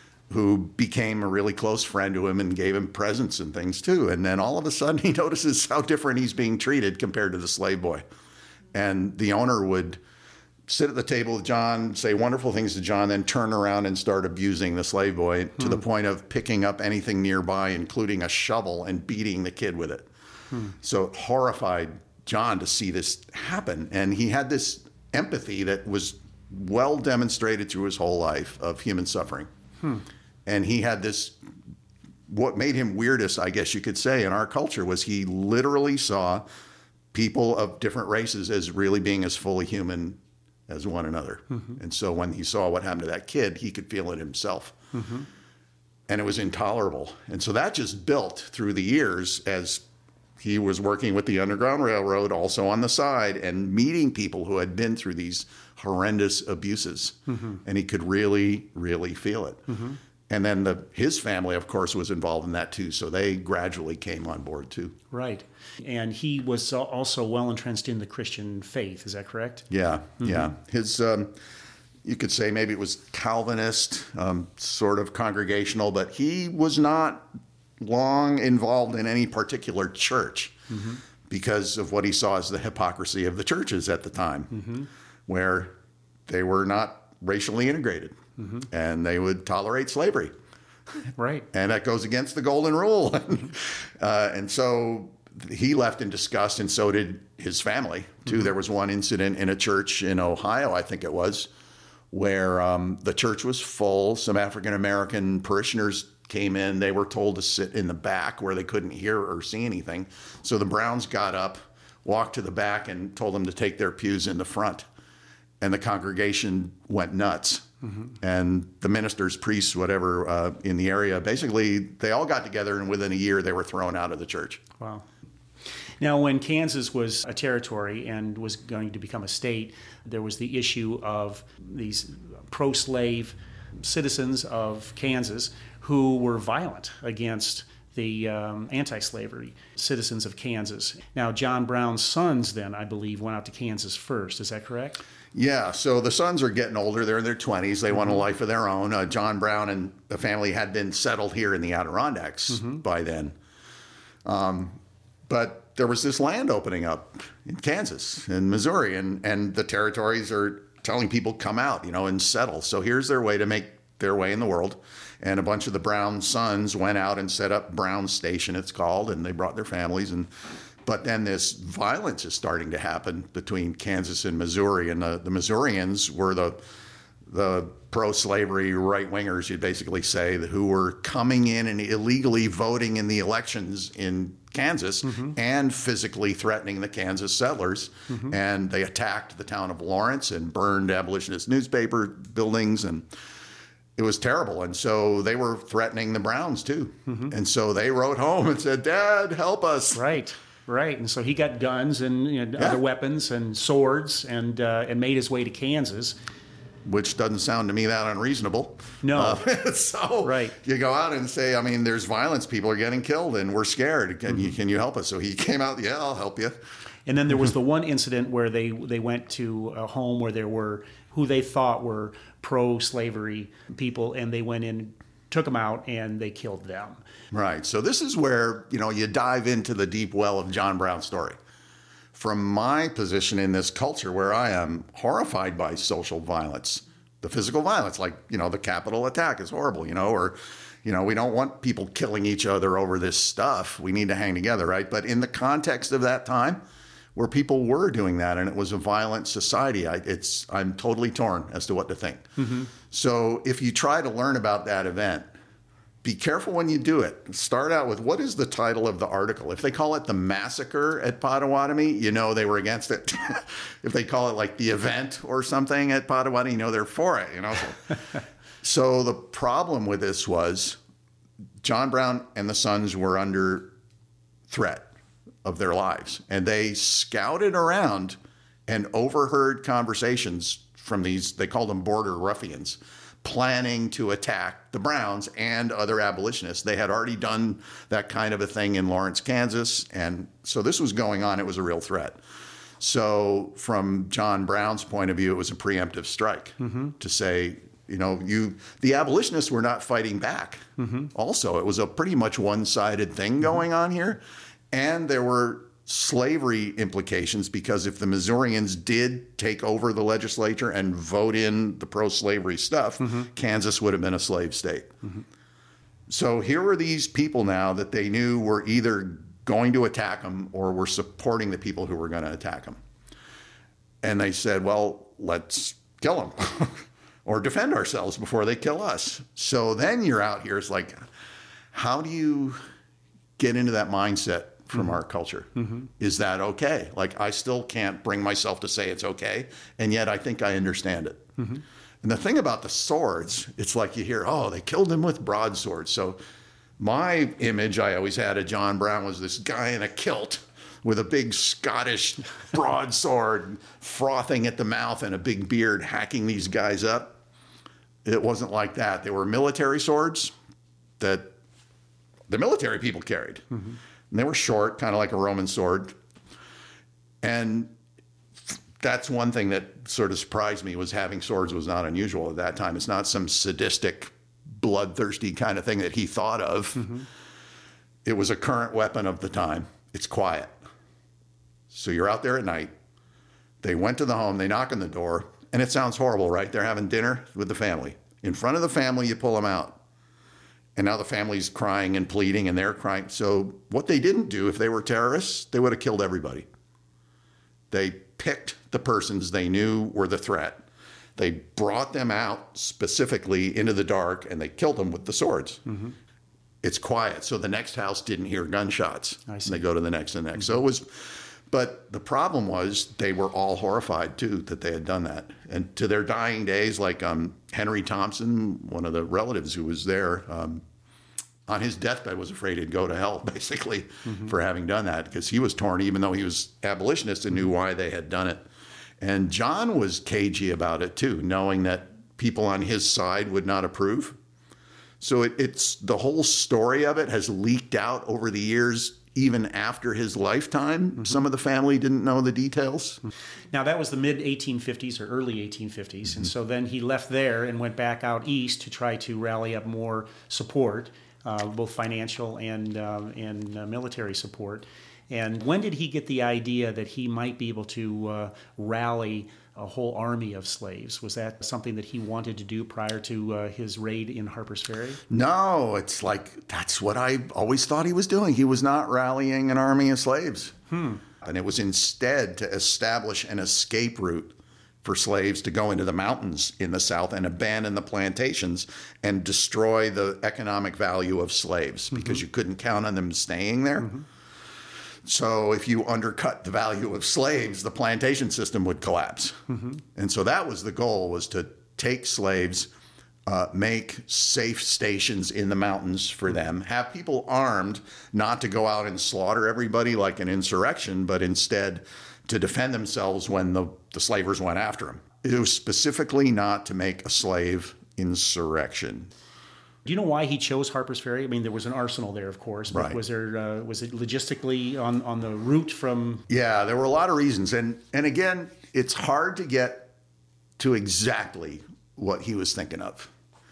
J: who became a really close friend to him and gave him presents and things too. And then all of a sudden he notices how different he's being treated compared to the slave boy. And the owner would sit at the table with John, say wonderful things to John, then turn around and start abusing the slave boy to hmm. the point of picking up anything nearby, including a shovel, and beating the kid with it. Hmm. So it horrified John to see this happen. And he had this empathy that was well demonstrated through his whole life of human suffering.
I: Hmm.
J: And he had this, what made him weirdest, I guess you could say, in our culture was he literally saw people of different races as really being as fully human as one another.
I: Mm-hmm.
J: And so when he saw what happened to that kid, he could feel it himself.
I: Mm-hmm.
J: And it was intolerable. And so that just built through the years as he was working with the Underground Railroad also on the side and meeting people who had been through these horrendous abuses.
I: Mm-hmm.
J: And he could really, really feel it.
I: Mm-hmm.
J: And then the, his family, of course, was involved in that too. So they gradually came on board too.
I: Right. And he was also well entrenched in the Christian faith. Is that correct?
J: Yeah,
I: Mm-hmm.
J: yeah. His, um, you could say maybe it was Calvinist, um, sort of congregational, but he was not long involved in any particular church
I: Mm-hmm.
J: because of what he saw as the hypocrisy of the churches at the time,
I: Mm-hmm.
J: where they were not racially integrated
I: Mm-hmm.
J: and they would tolerate slavery.
I: Right.
J: And that goes against the golden rule. uh, and so he left in disgust, and so did his family, too.
I: Mm-hmm.
J: There was one incident in a church in Ohio, I think it was, where um, the church was full. Some African-American parishioners came in. They were told to sit in the back where they couldn't hear or see anything. So the Browns got up, walked to the back, and told them to take their pews in the front. And the congregation went nuts.
I: Mm-hmm.
J: And the ministers, priests, whatever, uh, in the area, basically, they all got together, and within a year, they were thrown out of the church.
I: Wow. Now, when Kansas was a territory and was going to become a state, there was the issue of these pro-slave citizens of Kansas who were violent against the um, anti-slavery citizens of Kansas. Now, John Brown's sons then, I believe, went out to Kansas first. Is that correct?
J: Yeah, so the sons are getting older. They're in their twenties. They want a life of their own. Uh, John Brown and the family had been settled here in the Adirondacks
I: Mm-hmm.
J: by then. Um, but there was this land opening up in Kansas and Missouri, and, and the territories are telling people, come out, you know, and settle. So here's their way to make their way in the world. And a bunch of the Brown sons went out and set up Brown Station, it's called, and they brought their families. And but then this violence is starting to happen between Kansas and Missouri, and the, the Missourians were the the pro-slavery right-wingers, you'd basically say, who were coming in and illegally voting in the elections in Kansas
I: Mm-hmm.
J: and physically threatening the Kansas settlers.
I: Mm-hmm.
J: And they attacked the town of Lawrence and burned abolitionist newspaper buildings, and it was terrible. And so they were threatening the Browns too.
I: Mm-hmm.
J: And so they wrote home and said, Dad, help us.
I: Right, right. And so he got guns and you know,
J: Yeah.
I: other weapons and swords and uh, and made his way to Kansas.
J: Which doesn't sound to me that unreasonable.
I: No.
J: Uh, so
I: Right.
J: you go out and say, I mean, there's violence, people are getting killed, and we're scared. Can,
I: Mm-hmm.
J: you, can you help us? So he came out, yeah, I'll help you.
I: And then there was the one incident where they, they went to a home where there were who they thought were pro-slavery people, and they went in, took them out, and they killed them.
J: Right. So this is where, you know, you dive into the deep well of John Brown's story. From my position in this culture where I am horrified by social violence, the physical violence, like, you know, the Capitol attack is horrible, you know, or, you know, we don't want people killing each other over this stuff. We need to hang together, right? But in the context of that time where people were doing that and it was a violent society, I, it's I'm totally torn as to what to think.
I: Mm-hmm.
J: So if you try to learn about that event, be careful when you do it. Start out with, what is the title of the article? If they call it the massacre at Potawatomi, you know they were against it. If they call it like the event or something at Potawatomi, you know they're for it. You know. So, so the problem with this was John Brown and the sons were under threat of their lives, and they scouted around and overheard conversations from these, they called them border ruffians, planning to attack the Browns and other abolitionists. They had already done that kind of a thing in Lawrence, Kansas, and so this was going on. It was a real threat. So from John Brown's point of view, it was a preemptive strike
I: Mm-hmm.
J: to say, you know, you the abolitionists were not fighting back.
I: Mm-hmm.
J: Also, it was a pretty much one-sided thing going on here, and there were slavery implications, because if the Missourians did take over the legislature and vote in the pro-slavery stuff,
I: Mm-hmm.
J: Kansas would have been a slave state.
I: Mm-hmm.
J: So here were these people now that they knew were either going to attack them or were supporting the people who were going to attack them. And they said, well, let's kill them or defend ourselves before they kill us. So then you're out here. It's like, how do you get into that mindset from mm-hmm. our culture? Mm-hmm. Is that okay? Like, I still can't bring myself to say it's okay, and yet I think I understand it. Mm-hmm. And the thing about the swords, it's like you hear, oh, they killed him with broadswords. So my image I always had of John Brown was this guy in a kilt with a big Scottish broadsword, frothing at the mouth and a big beard, hacking these guys up. It wasn't like that. They were military swords that the military people carried. Mm-hmm. And they were short, kind of like a Roman sword. And that's one thing that sort of surprised me, was having swords was not unusual at that time. It's not some sadistic, bloodthirsty kind of thing that he thought of. Mm-hmm. It was a current weapon of the time. It's quiet. So you're out there at night. They went to the home. They knock on the door. And it sounds horrible, right? They're having dinner with the family. In front of the family, you pull them out. And now the family's crying and pleading, and they're crying. So what they didn't do, if they were terrorists, they would have killed everybody. They picked the persons they knew were the threat. They brought them out specifically into the dark, and they killed them with the swords. Mm-hmm. It's quiet. So the next house didn't hear gunshots. I see. And they go to the next and the next. Mm-hmm. So it was, but the problem was they were all horrified too that they had done that. And to their dying days, like um, Henry Thompson, one of the relatives who was there, um, on his deathbed was afraid he'd go to hell, basically, mm-hmm. for having done that, because he was torn, even though he was abolitionist and knew why they had done it. And John was cagey about it too, knowing that people on his side would not approve. So it, it's the whole story of it has leaked out over the years, even after his lifetime. Mm-hmm. Some of the family didn't know the details.
I: Now, that was the mid eighteen fifties or early eighteen fifties. Mm-hmm. And so then he left there and went back out east to try to rally up more support, uh, both financial and, uh, and uh, military support. And when did he get the idea that he might be able to uh, rally a whole army of slaves? Was that something that he wanted to do prior to uh, his raid in Harper's Ferry?
J: No, it's like, that's what I always thought he was doing. He was not rallying an army of slaves. Hmm. And it was instead to establish an escape route for slaves to go into the mountains in the South and abandon the plantations and destroy the economic value of slaves, mm-hmm. because you couldn't count on them staying there. Mm-hmm. So if you undercut the value of slaves, the plantation system would collapse. Mm-hmm. And so that was the goal, was to take slaves, uh, make safe stations in the mountains for them, have people armed, not to go out and slaughter everybody like an insurrection, but instead to defend themselves when the, the slavers went after them. It was specifically not to make a slave insurrection.
I: Do you know why he chose Harper's Ferry? I mean, there was an arsenal there, of course, but
J: right.
I: was there uh, was it logistically on, on the route from?
J: Yeah, there were a lot of reasons, and and again, it's hard to get to exactly what he was thinking of.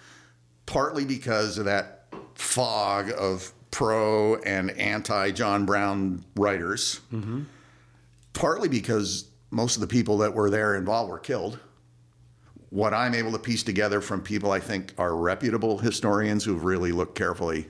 J: Partly because of that fog of pro and anti John Brown writers. Mm-hmm. Partly because most of the people that were there involved were killed. What I'm able to piece together from people I think are reputable historians who've really looked carefully,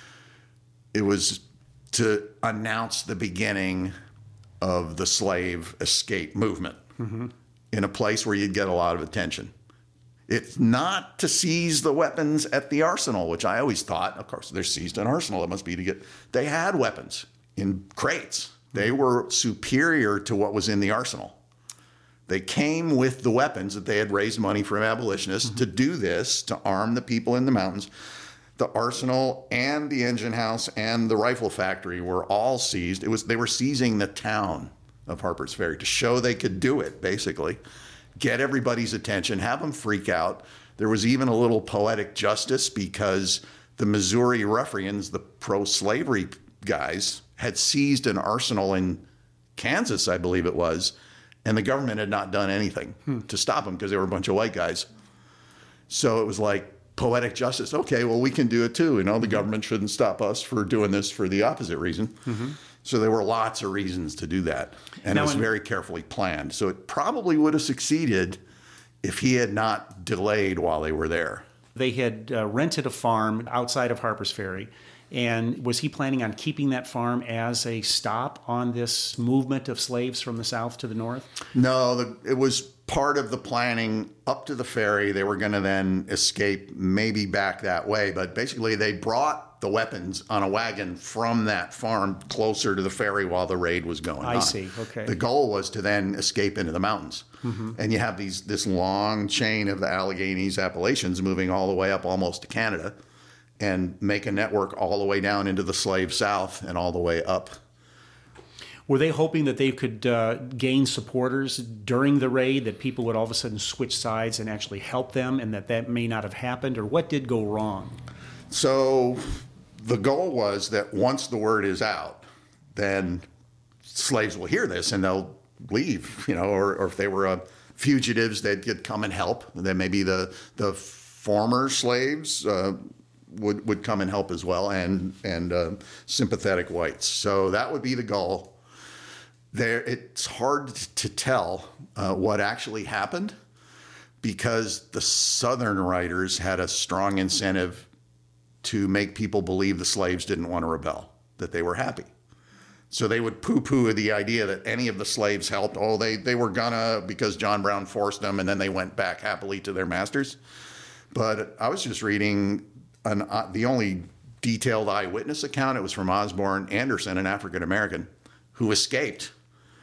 J: it was to announce the beginning of the slave escape movement, mm-hmm. in a place where you'd get a lot of attention. It's not to seize the weapons at the arsenal, which I always thought, of course, they're seized an arsenal. It must be to get, they had weapons in crates. They were superior to what was in the arsenal. They came with the weapons that they had raised money from abolitionists mm-hmm. to do this, to arm the people in the mountains. The arsenal and the engine house and the rifle factory were all seized. It was they were seizing the town of Harper's Ferry to show they could do it, basically. Get everybody's attention, have them freak out. There was even a little poetic justice because the Missouri ruffians, the pro-slavery guys, had seized an arsenal in Kansas, I believe it was, and the government had not done anything hmm. to stop them because they were a bunch of white guys. So it was like poetic justice. Okay, well, we can do it too. You know, the mm-hmm. government shouldn't stop us for doing this for the opposite reason. Mm-hmm. So there were lots of reasons to do that. And now, it was very carefully planned. So it probably would have succeeded if he had not delayed while they were there.
I: They had uh, rented a farm outside of Harper's Ferry. And was he planning on keeping that farm as a stop on this movement of slaves from the south to the north?
J: No, the, it was part of the planning up to the ferry. They were going to then escape maybe back that way. But basically, they brought the weapons on a wagon from that farm closer to the ferry while the raid was going
I: I
J: on.
I: I see, okay.
J: The goal was to then escape into the mountains. Mm-hmm. And you have these this long chain of the Alleghenies, Appalachians moving all the way up almost to Canada and make a network all the way down into the slave south and all the way up.
I: Were they hoping that they could uh, gain supporters during the raid, that people would all of a sudden switch sides and actually help them, and that that may not have happened? Or what did go wrong?
J: So the goal was that once the word is out, then slaves will hear this and they'll leave, you know, or, or if they were uh, fugitives, they'd get, come and help. And then maybe the the former slaves uh, would would come and help as well, and and uh, sympathetic whites. So that would be the goal. There, it's hard to tell uh, what actually happened because the Southern writers had a strong incentive to make people believe the slaves didn't want to rebel, that they were happy. So they would poo-poo the idea that any of the slaves helped. Oh, they, they were gonna because John Brown forced them, and then they went back happily to their masters. But I was just reading an, uh, the only detailed eyewitness account. It was from Osborne Anderson, an African-American, who escaped.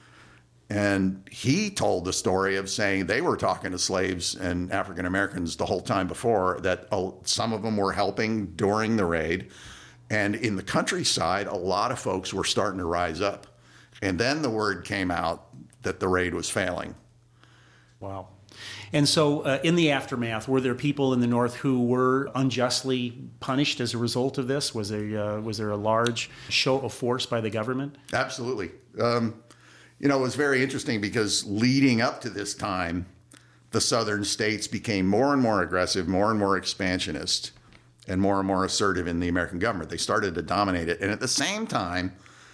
J: And he told the story of saying they were talking to slaves and African Americans the whole time before, that oh, some of them were helping during the raid. And in the countryside, a lot of folks were starting to rise up. And then the word came out that the raid was failing.
I: Wow. And so uh, in the aftermath, were there people in the North who were unjustly punished as a result of this? Was there, uh, was there a large show of force by the government?
J: Absolutely. Um, You know, it was very interesting because leading up to this time, the southern states became more and more aggressive, more and more expansionist, and more and more assertive in the American government. They started to dominate it. And at the same time,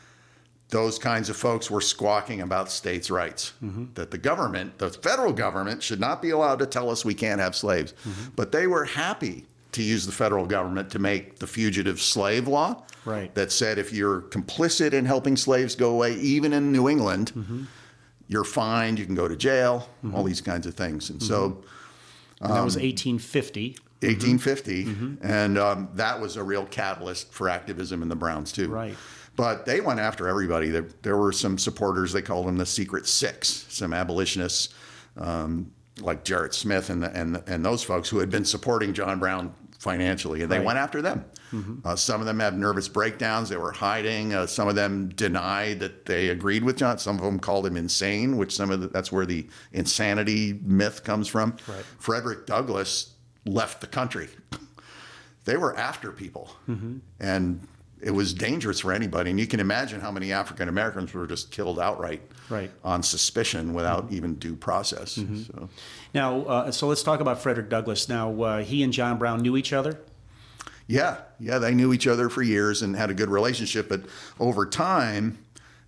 J: those kinds of folks were squawking about states' rights, mm-hmm. that the government, the federal government, should not be allowed to tell us we can't have slaves. Mm-hmm. But they were happy to use the federal government to make the fugitive slave law,
I: right,
J: that said if you're complicit in helping slaves go away, even in New England, mm-hmm. you're fined, you can go to jail, mm-hmm. all these kinds of things. And mm-hmm. so...
I: Um, and that was eighteen fifty.
J: eighteen fifty, mm-hmm. and um, that was a real catalyst for activism in the Browns, too.
I: Right.
J: But they went after everybody. There, there were some supporters, they called them the Secret Six, some abolitionists um, like Jarrett Smith and, the, and, and those folks who had been supporting John Brown financially, and they right. went after them. Mm-hmm. Uh, some of them had nervous breakdowns. They were hiding. Uh, some of them denied that they agreed with John. Some of them called him insane, which some of the, that's where the insanity myth comes from.
I: Right.
J: Frederick Douglass left the country. They were after people, mm-hmm. and it was dangerous for anybody. And you can imagine how many African Americans were just killed outright
I: right.
J: on suspicion without mm-hmm. even due process.
I: Mm-hmm.
J: So.
I: Now, uh, so let's talk about Frederick Douglass. Now, uh, he and John Brown knew each other?
J: Yeah, yeah, they knew each other for years and had a good relationship. But over time,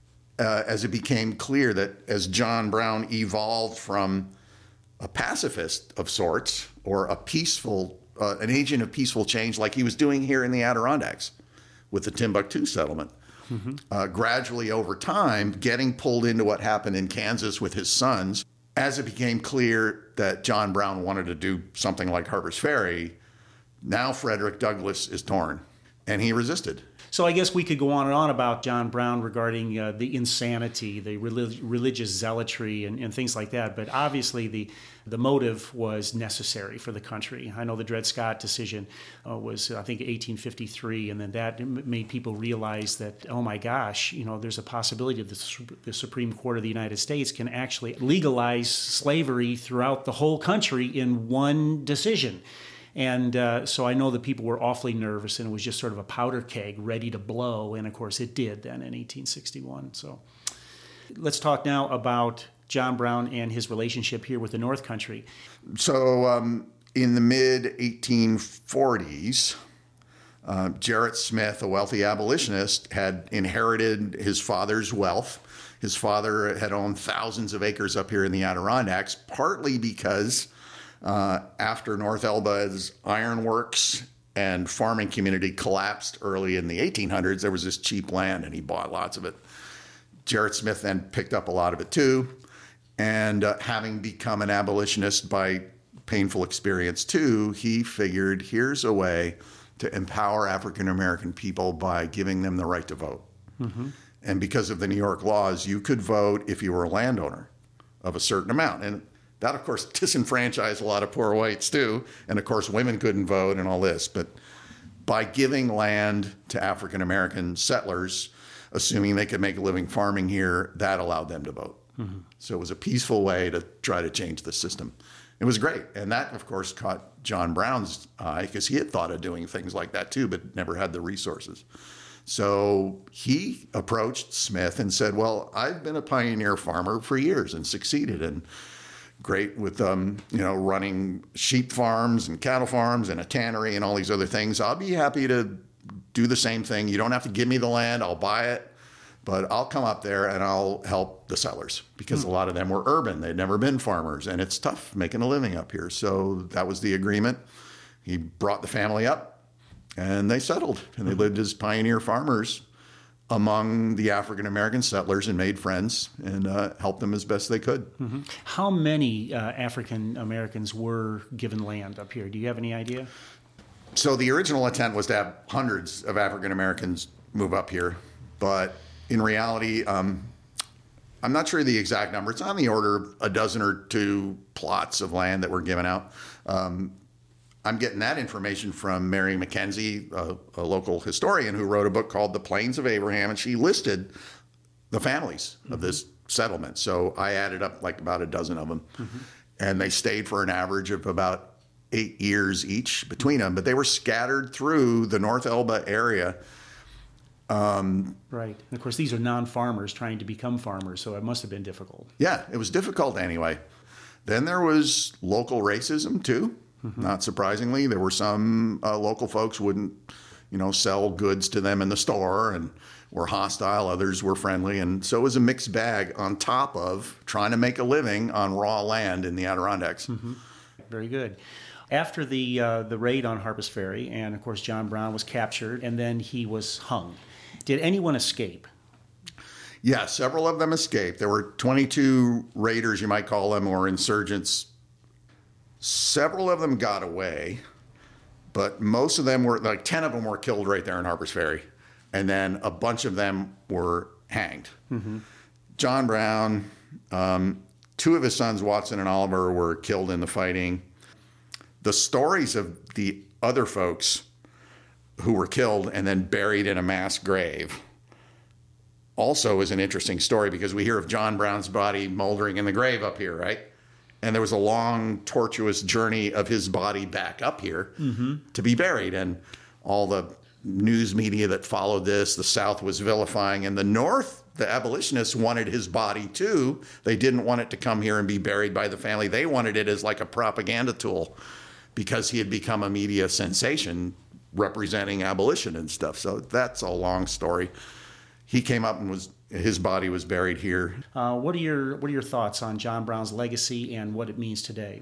J: uh, as it became clear that as John Brown evolved from a pacifist of sorts or a peaceful, uh, an agent of peaceful change like he was doing here in the Adirondacks with the Timbuktu settlement, mm-hmm. uh, gradually over time, getting pulled into what happened in Kansas with his sons, as it became clear that John Brown wanted to do something like Harper's Ferry, now Frederick Douglass is torn, and he resisted.
I: So I guess we could go on and on about John Brown regarding uh, the insanity, the relig- religious zealotry, and, and things like that. But obviously, the the motive was necessary for the country. I know the Dred Scott decision uh, was, I think, eighteen fifty-three, and then that made people realize that, oh my gosh, you know, there's a possibility that the, the Supreme Court of the United States can actually legalize slavery throughout the whole country in one decision. And uh, so I know that people were awfully nervous, and it was just sort of a powder keg ready to blow. And of course, it did then in eighteen sixty-one. So let's talk now about John Brown and his relationship here with the North Country.
J: So um, in the mid eighteen forties, uh, Jarrett Smith, a wealthy abolitionist, had inherited his father's wealth. His father had owned thousands of acres up here in the Adirondacks, partly because Uh, after North Elba's ironworks and farming community collapsed early in the eighteen hundreds, there was this cheap land, and he bought lots of it. Gerrit Smith then picked up a lot of it too, and uh, having become an abolitionist by painful experience too, he figured here's a way to empower African American people by giving them the right to vote. Mm-hmm. And because of the New York laws, you could vote if you were a landowner of a certain amount. And that, of course, disenfranchised a lot of poor whites too. And of course, women couldn't vote and all this. But by giving land to African American settlers, assuming they could make a living farming here, that allowed them to vote. Mm-hmm. So it was a peaceful way to try to change the system. It was great. And that, of course, caught John Brown's eye because he had thought of doing things like that too, but never had the resources. So he approached Smith and said, well, I've been a pioneer farmer for years and succeeded, and great with, um, you know, running sheep farms and cattle farms and a tannery and all these other things. I'll be happy to do the same thing. You don't have to give me the land. I'll buy it, but I'll come up there and I'll help the settlers because mm. a lot of them were urban. They'd never been farmers, and it's tough making a living up here. So that was the agreement. He brought the family up. And they settled, and they lived as pioneer farmers among the African-American settlers and made friends and uh, helped them as best they could.
I: Mm-hmm. How many uh, African-Americans were given land up here? Do you have any idea?
J: So the original intent was to have hundreds of African-Americans move up here. But in reality, um, I'm not sure the exact number. It's on the order of a dozen or two plots of land that were given out. Um, I'm getting that information from Mary McKenzie, a, a local historian who wrote a book called The Plains of Abraham, and she listed the families mm-hmm. of this settlement. So I added up like about a dozen of them, mm-hmm. and they stayed for an average of about eight years each between them, but they were scattered through the North Elba area. Um,
I: right. And of course, these are non-farmers trying to become farmers, so it must have been difficult.
J: Yeah, it was difficult anyway. Then there was local racism too. Mm-hmm. Not surprisingly, there were some uh, local folks wouldn't, you know, sell goods to them in the store and were hostile. Others were friendly. And so it was a mixed bag on top of trying to make a living on raw land in the Adirondacks.
I: Mm-hmm. Very good. After the uh, the raid on Harpers Ferry, and of course John Brown was captured, and then he was hung. Did anyone escape?
J: Yeah, several of them escaped. There were twenty-two raiders, you might call them, or insurgents. Several of them got away, but most of them were, like ten of them were killed right there in Harpers Ferry. And then a bunch of them were hanged. Mm-hmm. John Brown, um, two of his sons, Watson and Oliver, were killed in the fighting. The stories of the other folks who were killed and then buried in a mass grave also is an interesting story, because we hear of John Brown's body moldering in the grave up here, right? And there was a long, tortuous journey of his body back up here mm-hmm. to be buried. And all the news media that followed this, the South was vilifying. And the North, the abolitionists, wanted his body too. They didn't want it to come here and be buried by the family. They wanted it as like a propaganda tool because he had become a media sensation representing abolition and stuff. So that's a long story. He came up and was... his body was buried here.
I: Uh, what are your What are your thoughts on John Brown's legacy and what it means today?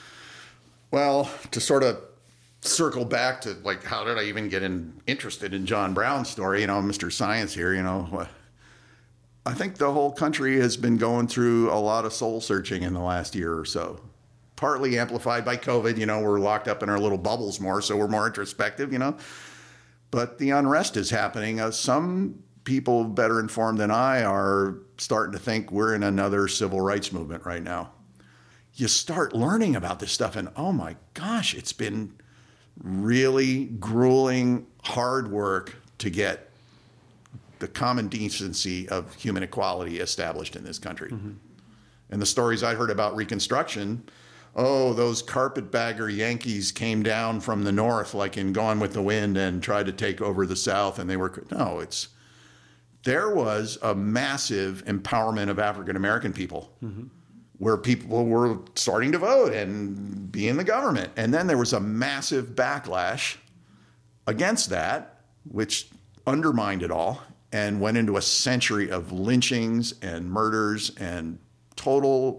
J: Well, to sort of circle back to like, how did I even get in, interested in John Brown's story? You know, Mister Science here. You know, I think the whole country has been going through a lot of soul searching in the last year or so. Partly amplified by COVID. You know, we're locked up in our little bubbles more, so we're more introspective. You know, but the unrest is happening. Uh, some people better informed than I are starting to think we're in another civil rights movement right now. You start learning about this stuff and, oh my gosh, it's been really grueling, hard work to get the common decency of human equality established in this country. Mm-hmm. And the stories I heard about Reconstruction, oh, those carpetbagger Yankees came down from the North like in Gone with the Wind and tried to take over the South, and they were, no, it's, there was a massive empowerment of African-American people mm-hmm. where people were starting to vote and be in the government. And then there was a massive backlash against that, which undermined it all and went into a century of lynchings and murders and total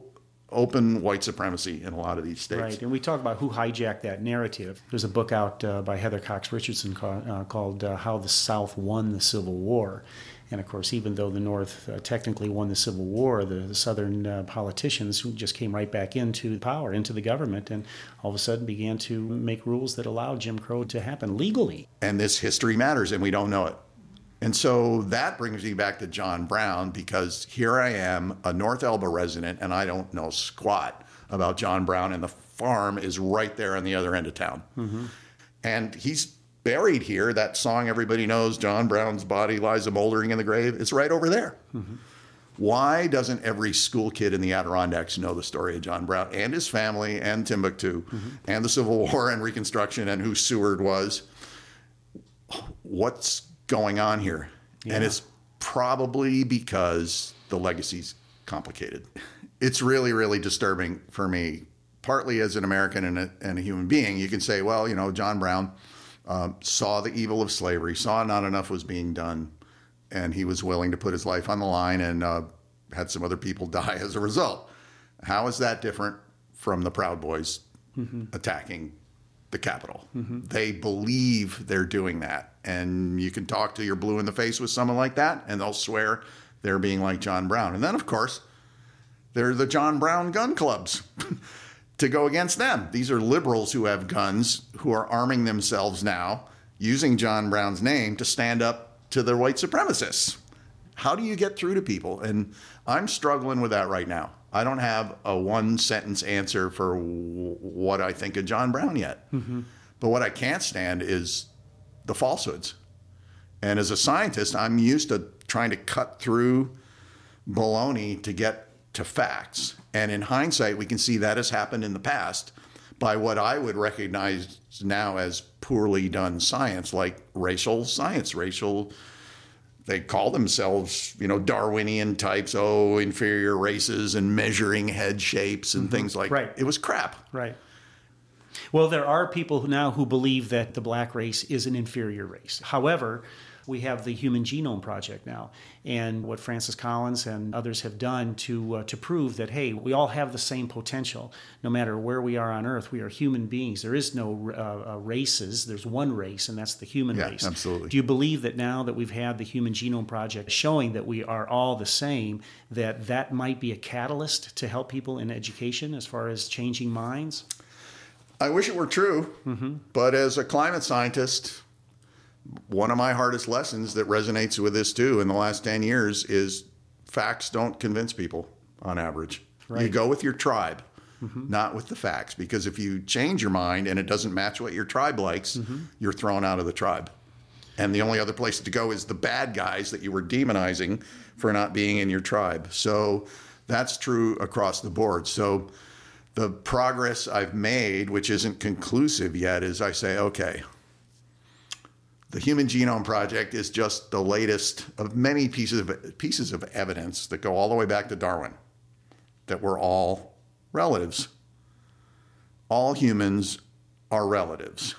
J: open white supremacy in a lot of these states.
I: Right, and we talk about who hijacked that narrative. There's a book out uh, by Heather Cox Richardson called, uh, called uh, How the South Won the Civil War. And of course, even though the North uh, technically won the Civil War, the, the Southern uh, politicians just came right back into power, into the government, and all of a sudden began to make rules that allowed Jim Crow to happen legally.
J: And this history matters, and we don't know it. And so that brings me back to John Brown, because here I am, a North Elba resident, and I don't know squat about John Brown, and the farm is right there on the other end of town. Mm-hmm. And he's buried here. That song everybody knows, John Brown's body lies a moldering in the grave, it's right over there. Mm-hmm. Why doesn't every school kid in the Adirondacks know the story of John Brown and his family and Timbuktu mm-hmm. and the Civil War and Reconstruction and who Seward was? What's going on here? Yeah. And it's probably because the legacy's complicated. It's really, really disturbing for me, partly as an American and a, and a human being. You can say, well, you know, John Brown uh, saw the evil of slavery, saw not enough was being done, and he was willing to put his life on the line, and uh, had some other people die as a result. How is that different from the Proud Boys mm-hmm. attacking the Capitol? Mm-hmm. They believe they're doing that. And you can talk to your blue in the face with someone like that, and they'll swear they're being like John Brown. And then, of course, there are the John Brown gun clubs to go against them. These are liberals who have guns, who are arming themselves now, using John Brown's name to stand up to the white supremacists. How do you get through to people? And I'm struggling with that right now. I don't have a one-sentence answer for w- what I think of John Brown yet. Mm-hmm. But what I can't stand is the falsehoods. And as a scientist, I'm used to trying to cut through baloney to get to facts. And in hindsight, we can see that has happened in the past by what I would recognize now as poorly done science, like racial science, racial... They call themselves, you know, Darwinian types, oh, inferior races and measuring head shapes and mm-hmm. things like that.
I: Right.
J: It was crap.
I: Right. Well, there are people now who believe that the black race is an inferior race. However, we have the Human Genome Project now, and what Francis Collins and others have done to uh, to prove that, hey, we all have the same potential. No matter where we are on Earth, we are human beings. There is no uh, uh, races. There's one race, and that's the human
J: yeah,
I: race.
J: Absolutely.
I: Do you believe that now that we've had the Human Genome Project showing that we are all the same, that that might be a catalyst to help people in education as far as changing minds?
J: I wish it were true, mm-hmm. but as a climate scientist, one of my hardest lessons that resonates with this too in the last ten years is facts don't convince people on average. Right. You go with your tribe, mm-hmm. not with the facts, because if you change your mind and it doesn't match what your tribe likes, mm-hmm. you're thrown out of the tribe. And the only other place to go is the bad guys that you were demonizing for not being in your tribe. So that's true across the board. So the progress I've made, which isn't conclusive yet, is I say, okay, the Human Genome Project is just the latest of many pieces of pieces of evidence that go all the way back to Darwin, that we're all relatives. All humans are relatives.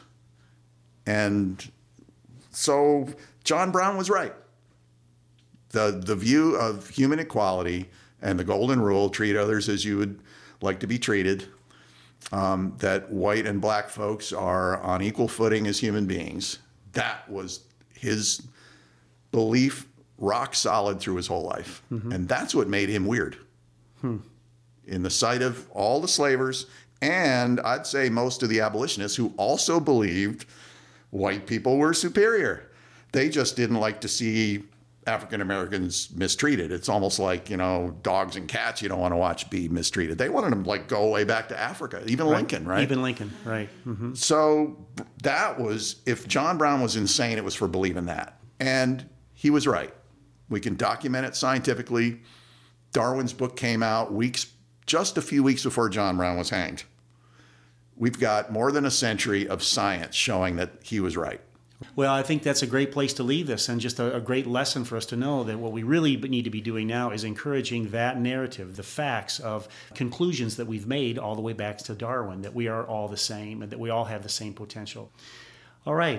J: And so John Brown was right. The, the view of human equality and the golden rule, treat others as you would like to be treated, um, that white and black folks are on equal footing as human beings, that was his belief, rock solid through his whole life. Mm-hmm. And that's what made him weird hmm. in the sight of all the slavers, and I'd say most of the abolitionists who also believed white people were superior. They just didn't like to see African Americans mistreated. It's almost like, you know, dogs and cats you don't want to watch be mistreated. They wanted them to like go way back to Africa, even
I: right.
J: Lincoln, right?
I: Even Lincoln, right. Mm-hmm.
J: So that was, if John Brown was insane, it was for believing that. And he was right. We can document it scientifically. Darwin's book came out weeks, just a few weeks before John Brown was hanged. We've got more than a century of science showing that he was right.
I: Well, I think that's a great place to leave this, and just a, a great lesson for us to know that what we really need to be doing now is encouraging that narrative, the facts of conclusions that we've made all the way back to Darwin, that we are all the same and that we all have the same potential. All right.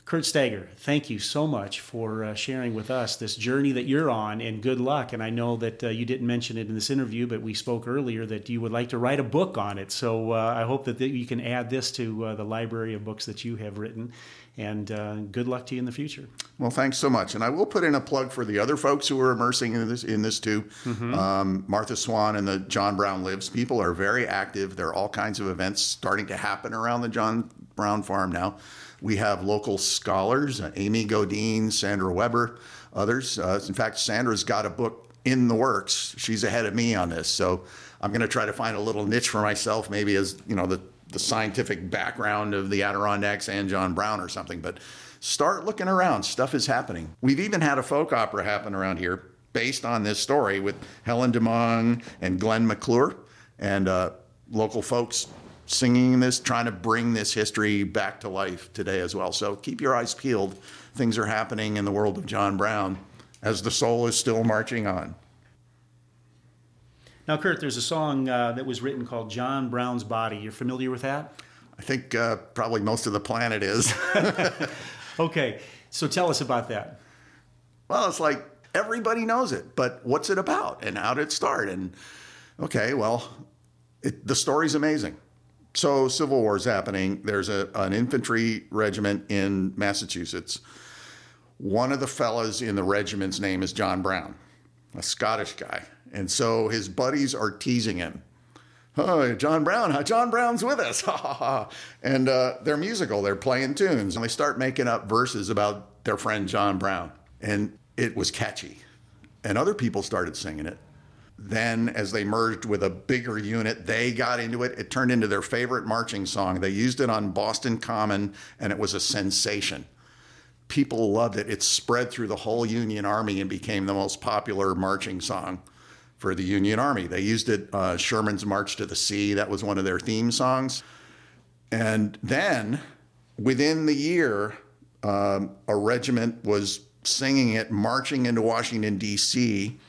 I: Kurt Stager, thank you so much for uh, sharing with us this journey that you're on, and good luck. And I know that uh, you didn't mention it in this interview, but we spoke earlier that you would like to write a book on it. So uh, I hope that, that you can add this to uh, the library of books that you have written. And uh, good luck to you in the future.
J: Well, thanks so much. And I will put in a plug for the other folks who are immersing in this, in this too. Mm-hmm. Um, Martha Swan and the John Brown Lives people are very active. There are all kinds of events starting to happen around the John Brown farm now. We have local scholars, uh, Amy Godine, Sandra Weber, others. Uh, in fact, Sandra's got a book in the works. She's ahead of me on this. So I'm going to try to find a little niche for myself, maybe as, you know, the, the scientific background of the Adirondacks and John Brown or something. But start looking around. Stuff is happening. We've even had a folk opera happen around here based on this story with Helen DeMong and Glenn McClure and uh, local folks singing this, trying to bring this history back to life today as well. So keep your eyes peeled. Things are happening in the world of John Brown as the soul is still marching on.
I: Now, Kurt, there's a song uh, that was written called John Brown's Body. You're familiar with that?
J: I think uh, probably most of the planet is.
I: Okay, so tell us about that.
J: Well, it's like everybody knows it, but what's it about and how did it start? And okay, well, it, the story's amazing. So Civil War's happening. There's a, an infantry regiment in Massachusetts. One of the fellas in the regiment's name is John Brown, a Scottish guy. And so his buddies are teasing him. Oh, John Brown, John Brown's with us. And uh, they're musical. They're playing tunes. And they start making up verses about their friend John Brown. And it was catchy. And other people started singing it. Then, as they merged with a bigger unit, they got into it. It turned into their favorite marching song. They used it on Boston Common, and it was a sensation. People loved it. It spread through the whole Union Army and became the most popular marching song for the Union Army. They used it, uh, Sherman's March to the Sea. That was one of their theme songs. And then, within the year, um, a regiment was singing it, marching into Washington, D C,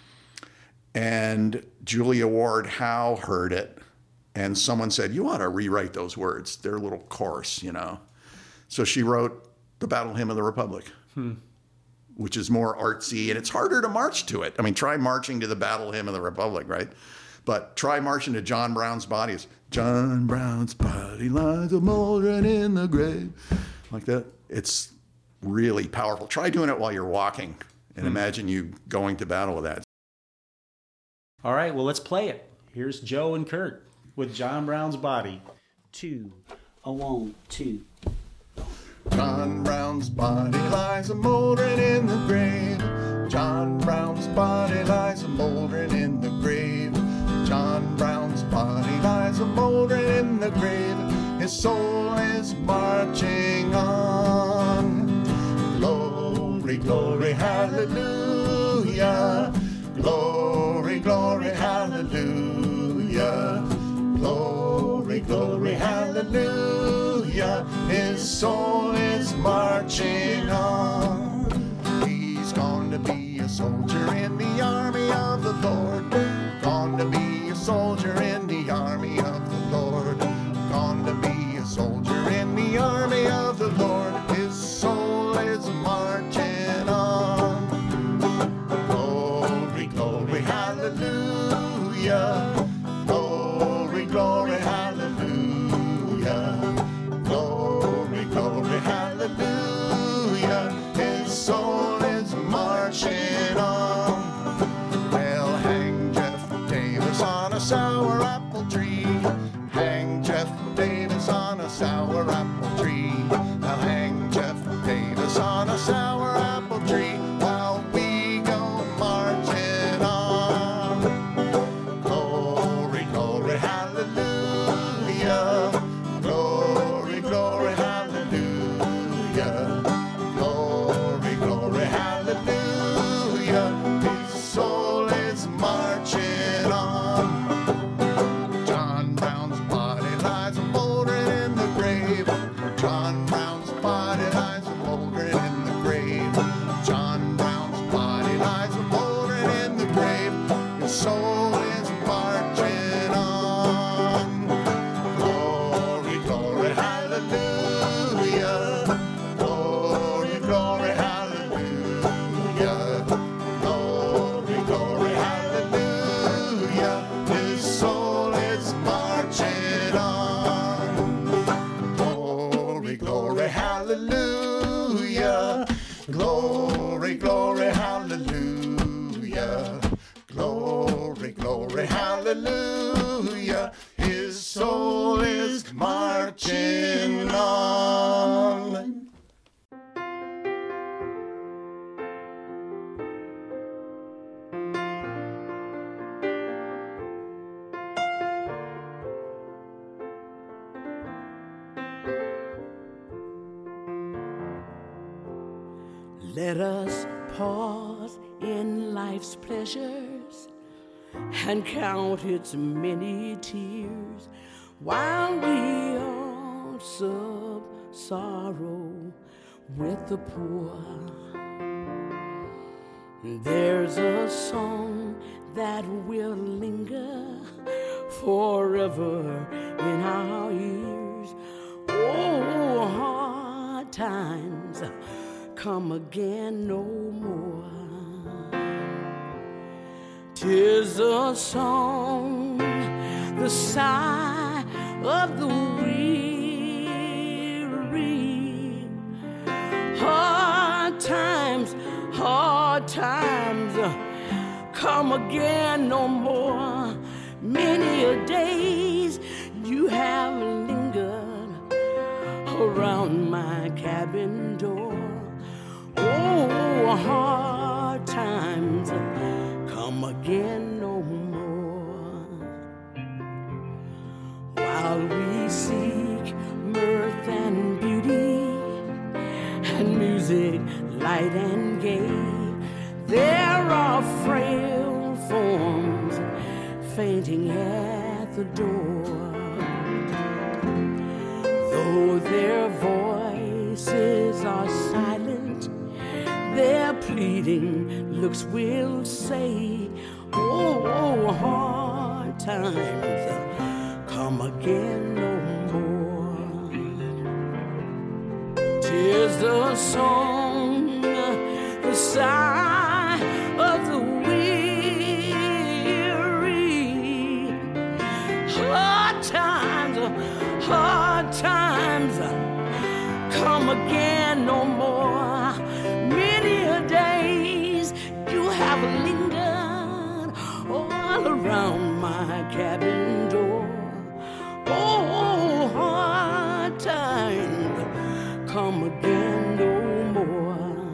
J: and Julia Ward Howe heard it, and someone said, you ought to rewrite those words. They're a little coarse, you know. So she wrote the Battle Hymn of the Republic, hmm. which is more artsy, and it's harder to march to it. I mean, try marching to the Battle Hymn of the Republic, right? But try marching to John Brown's Body. It's, John Brown's body lies a moldering in the grave. Like that. It's really powerful. Try doing it while you're walking, and hmm. imagine you going to battle with that.
I: All right, well, let's play it. Here's Joe and Kurt with John Brown's Body. Two, a one, two.
J: John Brown's body lies a moldering in the grave. John Brown's body lies a moldering in the grave. John Brown's body lies a moldering in the grave. His soul is marching on. Glory, glory, hallelujah. Glory, glory, hallelujah. Glory, glory, hallelujah. His soul is marching on. He's going to be a soldier in the army of the Lord. Going to be a soldier in the army of the Lord. Going to be a soldier in the army of the Lord. His soul is marching on. Glory, hallelujah. Glory, glory, hallelujah. Glory, glory, hallelujah. His soul is marching on. They'll hang Jeff Davis on a sour apple tree. Hang Jeff Davis on a sour apple tree. They'll hang Jeff Davis on a sour apple tree while we go marching. Glory, glory, hallelujah. Glory, glory, hallelujah. His soul is marching on. John Brown's body lies a moldering in the grave. John Brown's body lies a moldering in the grave. his soul is marching on.
K: Let us pause in life's pleasures and count its many tears while we all sub sorrow with the poor. There's a song that will linger forever in our ears. Oh, hard times come again no more. 'Tis a song, the sigh of the weary. Hard times, hard times come again no more. Many a days you have lingered around my cabin door. Oh, hard times come again no more. While we seek mirth and beauty and music light and gay, there are frail forms fainting at the door. Though their voices are silent, their pleading looks will say, oh, hard times come again no more. 'Tis the song, the sigh of the weary. Hard times, hard times come again no more. Many a days you have lingered all around my cabin door. Oh, hard times come again no more.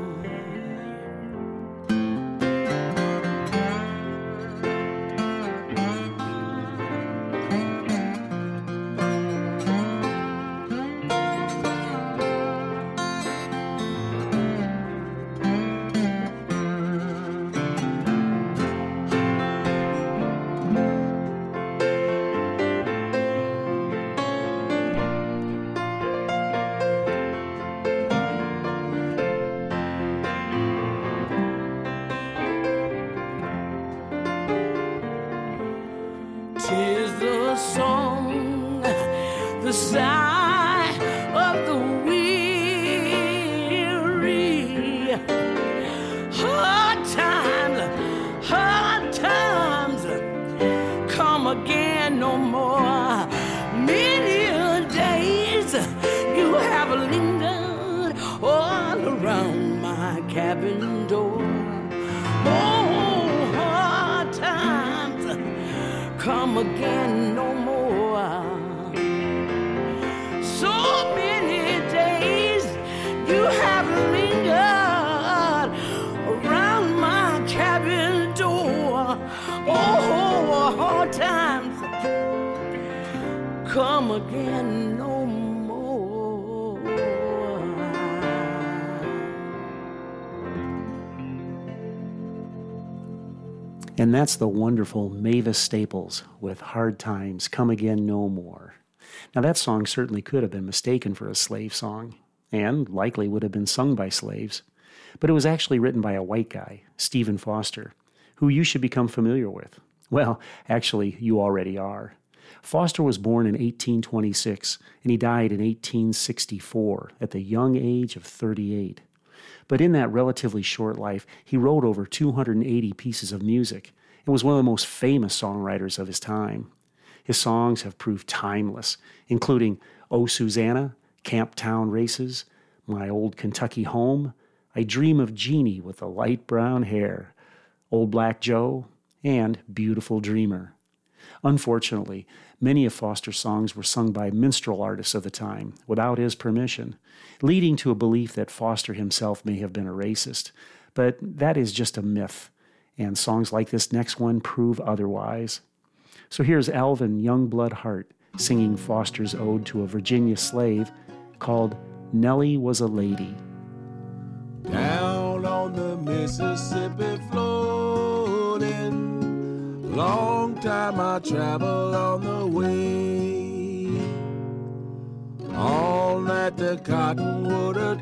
K: Tis the song, the sigh of the weary. Hard times, hard times come again no more. Many a days you have lingered all around my cabin door. Oh, hard times come again no more. So many days you have lingered around my cabin door. Oh, hard times come again no more.
C: And that's the wonderful Mavis Staples with Hard Times Come Again No More. Now that song certainly could have been mistaken for a slave song, and likely would have been sung by slaves, but it was actually written by a white guy, Stephen Foster, who you should become familiar with. Well, actually, you already are. Foster was born in eighteen twenty-six, and he died in eighteen sixty-four at the young age of thirty-eight. But in that relatively short life, he wrote over two hundred eighty pieces of music and was one of the most famous songwriters of his time. His songs have proved timeless, including Oh Susanna, Camptown Races, My Old Kentucky Home, I Dream of Jeannie with the Light Brown Hair, Old Black Joe, and Beautiful Dreamer. Unfortunately, many of Foster's songs were sung by minstrel artists of the time without his permission, leading to a belief that Foster himself may have been a racist. But that is just a myth, and songs like this next one prove otherwise. So here's Alvin Youngblood Hart singing Foster's ode to a Virginia slave called Nellie Was a Lady.
L: Down on the Mississippi floating, long time I traveled on the way. All night the cottonwood a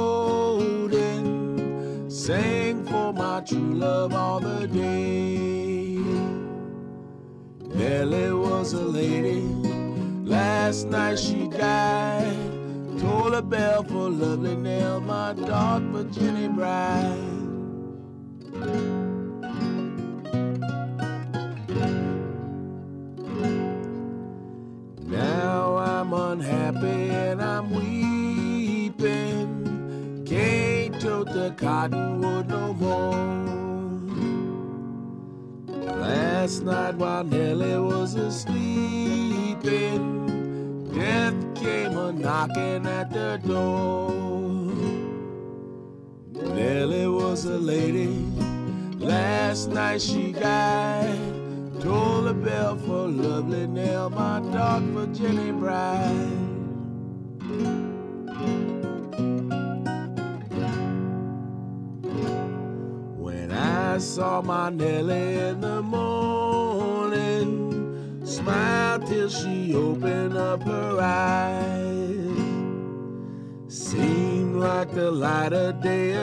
L: toading, sang for my true love all the day. Nellie was a lady, last night she died. Toll a bell for lovely Nell, my dark Virginia bride. Now I'm unhappy and I'm weeping, can't tote the cottonwood no more. Last night while Nellie was a-sleeping, death came a-knocking at the door. Nellie was a lady, last night she died. Toll the bell for lovely Nell, my dark Virginia bride. I saw my Nellie in the morning, smiled till she opened up her eyes. Seemed like the light of day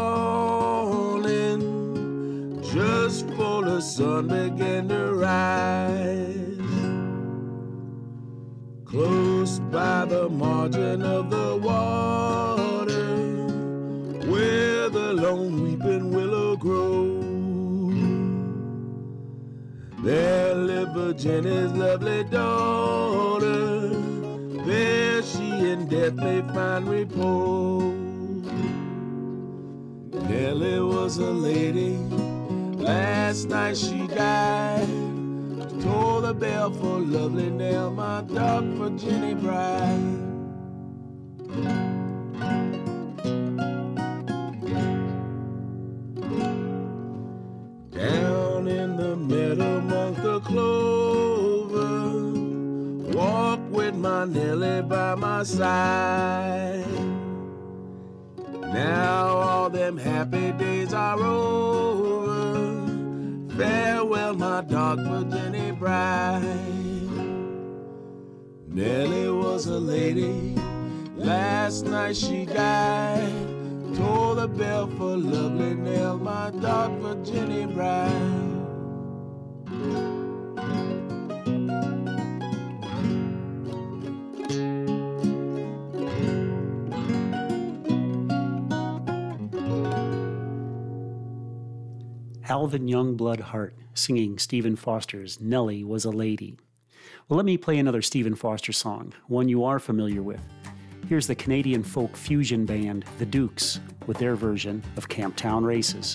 L: a-dawning, just before the sun began to rise. Close by the margin of the water, where the lone weeping willow grows, there lived Virginia's lovely daughter. There she in death may find repose. Nellie was a lady, last night she died. Toll the bell for lovely Nell, my dark Virginia bride. Down in the meadow among the clover, walk with my Nellie by my side. Now all them happy days are over. Farewell, my dark Virginia bride. Nellie was a lady, last night she died. Toll the bell for lovely Nell, my dark Virginia bride.
C: Alvin Youngblood Hart singing Stephen Foster's Nellie Was a Lady. Well, let me play another Stephen Foster song, one you are familiar with. Here's the Canadian folk fusion band The Dukes with their version of Camptown Races.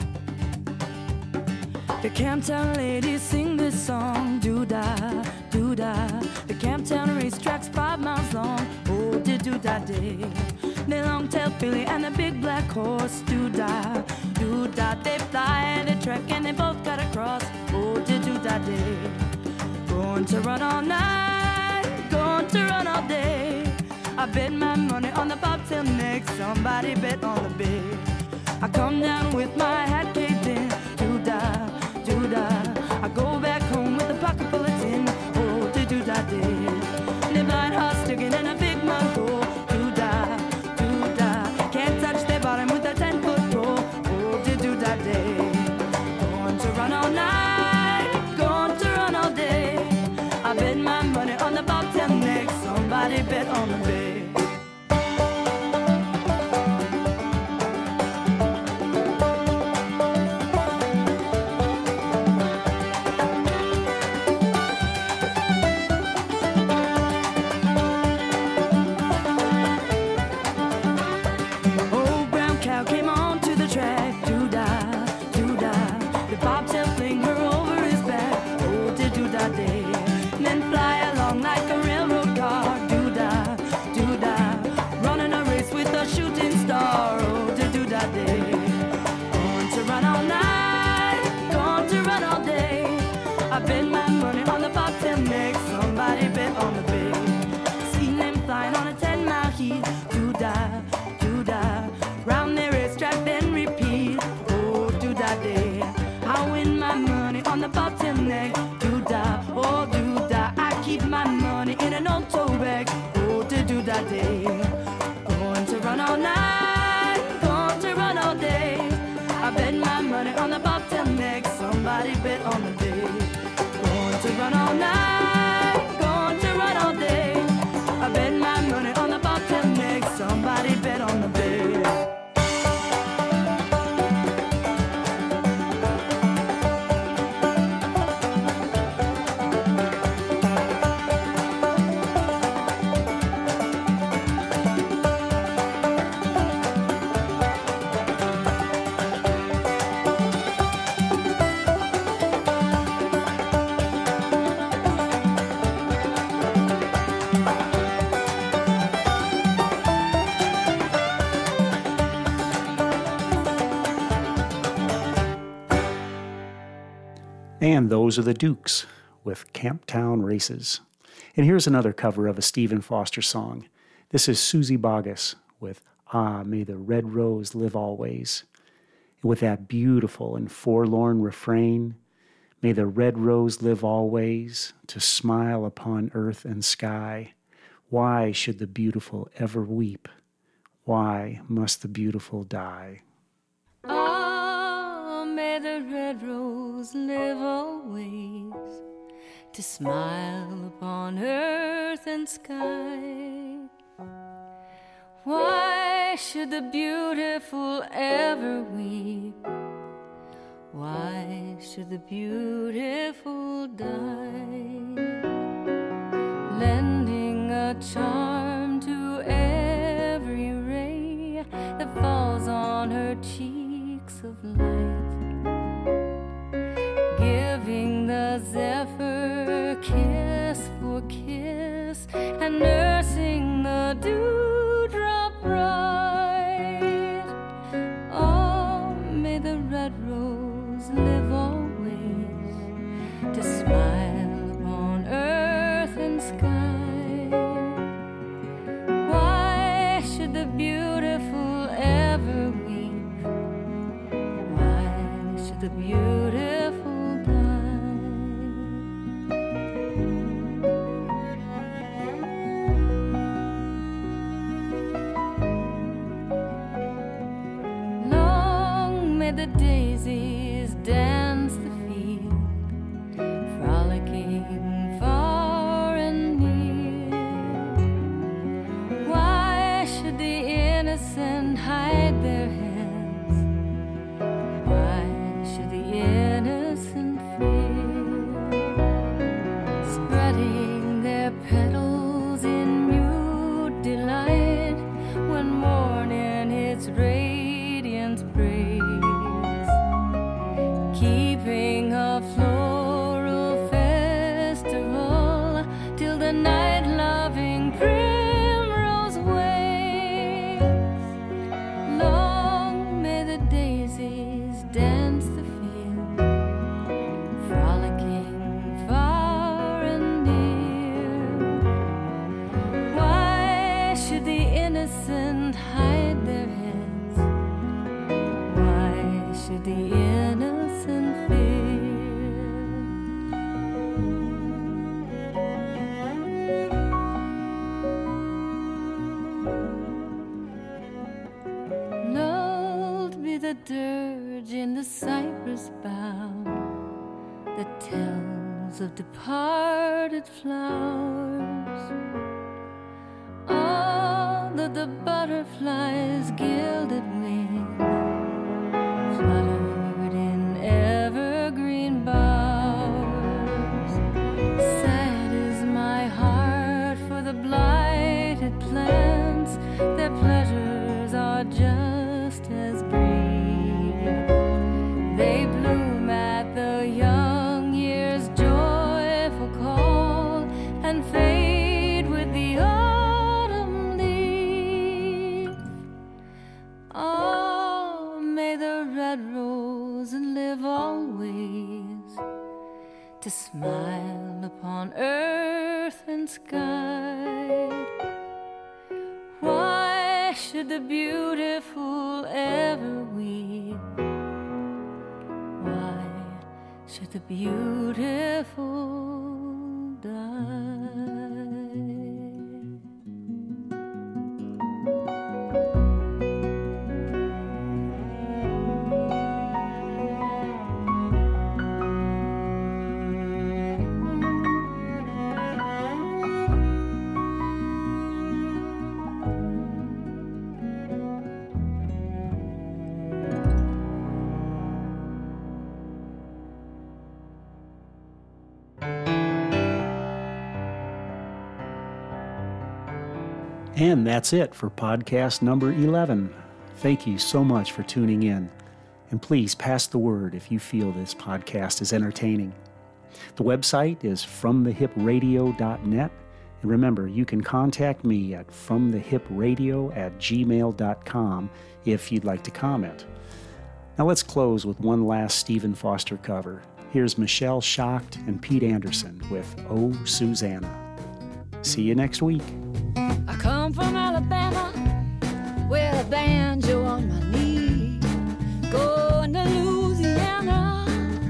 K: The Camptown ladies sing this song, doo-dah, doo-dah. The Camptown racetrack's five miles long, oh, doo-dah-day. The long-tailed filly and the big black horse, doo-dah, doo-dah. They fly and they trek and they both got across, oh, doo-dah-day. Going to run all night, going to run all day. I bet my money on the bobtail neck, somebody bet on the big. I come down with my hat caved in, doo-dah, doo-dah. I go back home with a pocket full of tin, oh, doo-dah-day. The blind horse sticking in a big mud hole, doo-dah, doo-dah. Can't touch their bottom with a ten-foot pole, oh, doo-dah-day. Going to run all night, going to run all day. I bet my money on the bobtail neck, somebody bet on the big. That day. an old tow bag. Oh, to do that day. Going to run all night, going to run all day. I bet my money on the bobtail neck. Somebody bet on the day. Going to run all night, going to run all day. I bet my money on the bobtail neck. Somebody bet on the bay.
C: And those are the Dukes with Camptown Races. And here's another cover of a Stephen Foster song. This is Susie Boggess with Ah, May the Red Rose Live Always. And with that beautiful and forlorn refrain, may the red rose live always, to smile upon earth and sky. Why should the beautiful ever weep? Why must the beautiful die?
K: Ah, may the red rose live always, to smile upon earth and sky. Why should the beautiful ever weep? Why should the beautiful die? Lending a charm to every ray that falls on her cheeks of light, giving the zephyr kiss for kiss and nursing the dewdrop bright. Oh, may the red rose live always, to smile upon earth and sky. Why should the beautiful ever weep? Why should the beautiful die? Long may the daisies dance the field, frolicking far and near. Why should the innocent hide their heads? Why should the innocent fear? Spreading their petals in mute delight when morning its radiance breaks, keeping a floral festival till the night-loving primrose wakes. Long may the daisies dance the field, frolicking far and near. Why should the innocent hide their heads? Why should the innocent fear? Lulled be the dirge in the cypress bough that tells of departed flowers. All of the butterflies' gilded wings fluttered in evergreen bowers. Sad is my heart for the blighted plants, their pleasures are just as brief. They bloom at the young year's joyful call and fade with the autumn leaf. Oh, may the red rose live always, to smile upon earth and sky. Why should the beautiful ever weep? Why should the beautiful die?
C: And that's it for podcast number eleven. Thank you so much for tuning in. And please pass the word if you feel this podcast is entertaining. The website is from the hip radio dot net. And remember, you can contact me at from the hip radio at gmail dot com if you'd like to comment. Now let's close with one last Stephen Foster cover. Here's Michelle Schacht and Pete Anderson with Oh, Susanna. See you next week.
K: I come from Alabama with a banjo on my knee, going to Louisiana,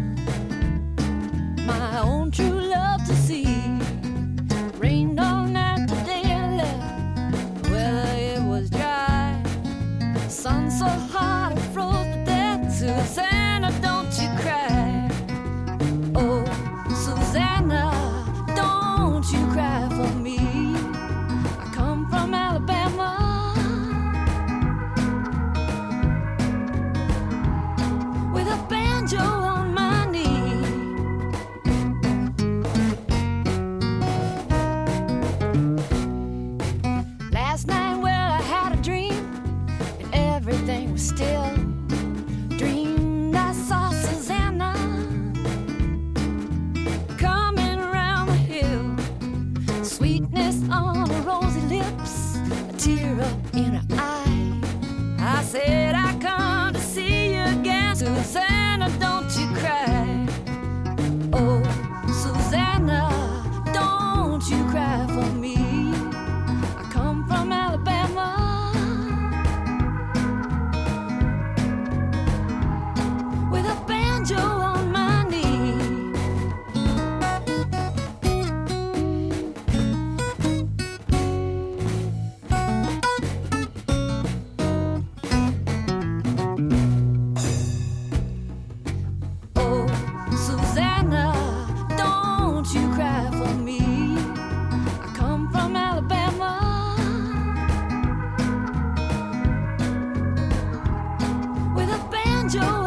K: my own true love to see. Rained all night today and left, weather it was dry, sun so hot it froze to death. Susanna, don't you cry. Oh, Susanna, don't you cry for me. I come from Alabama with a banjo on my knee. Last night, well, I had a dream and everything was still. Dreamed I saw Susanna coming around the hill, sweetness on her rosy lips, a tear up in her eye. I said, I come to see you again, Susanna, don't you cry. Oh, Susanna, don't you cry for me. I come from Alabama with a banjo on my knee. Oh, Susanna, don't you cry for me. I come from Alabama with a banjo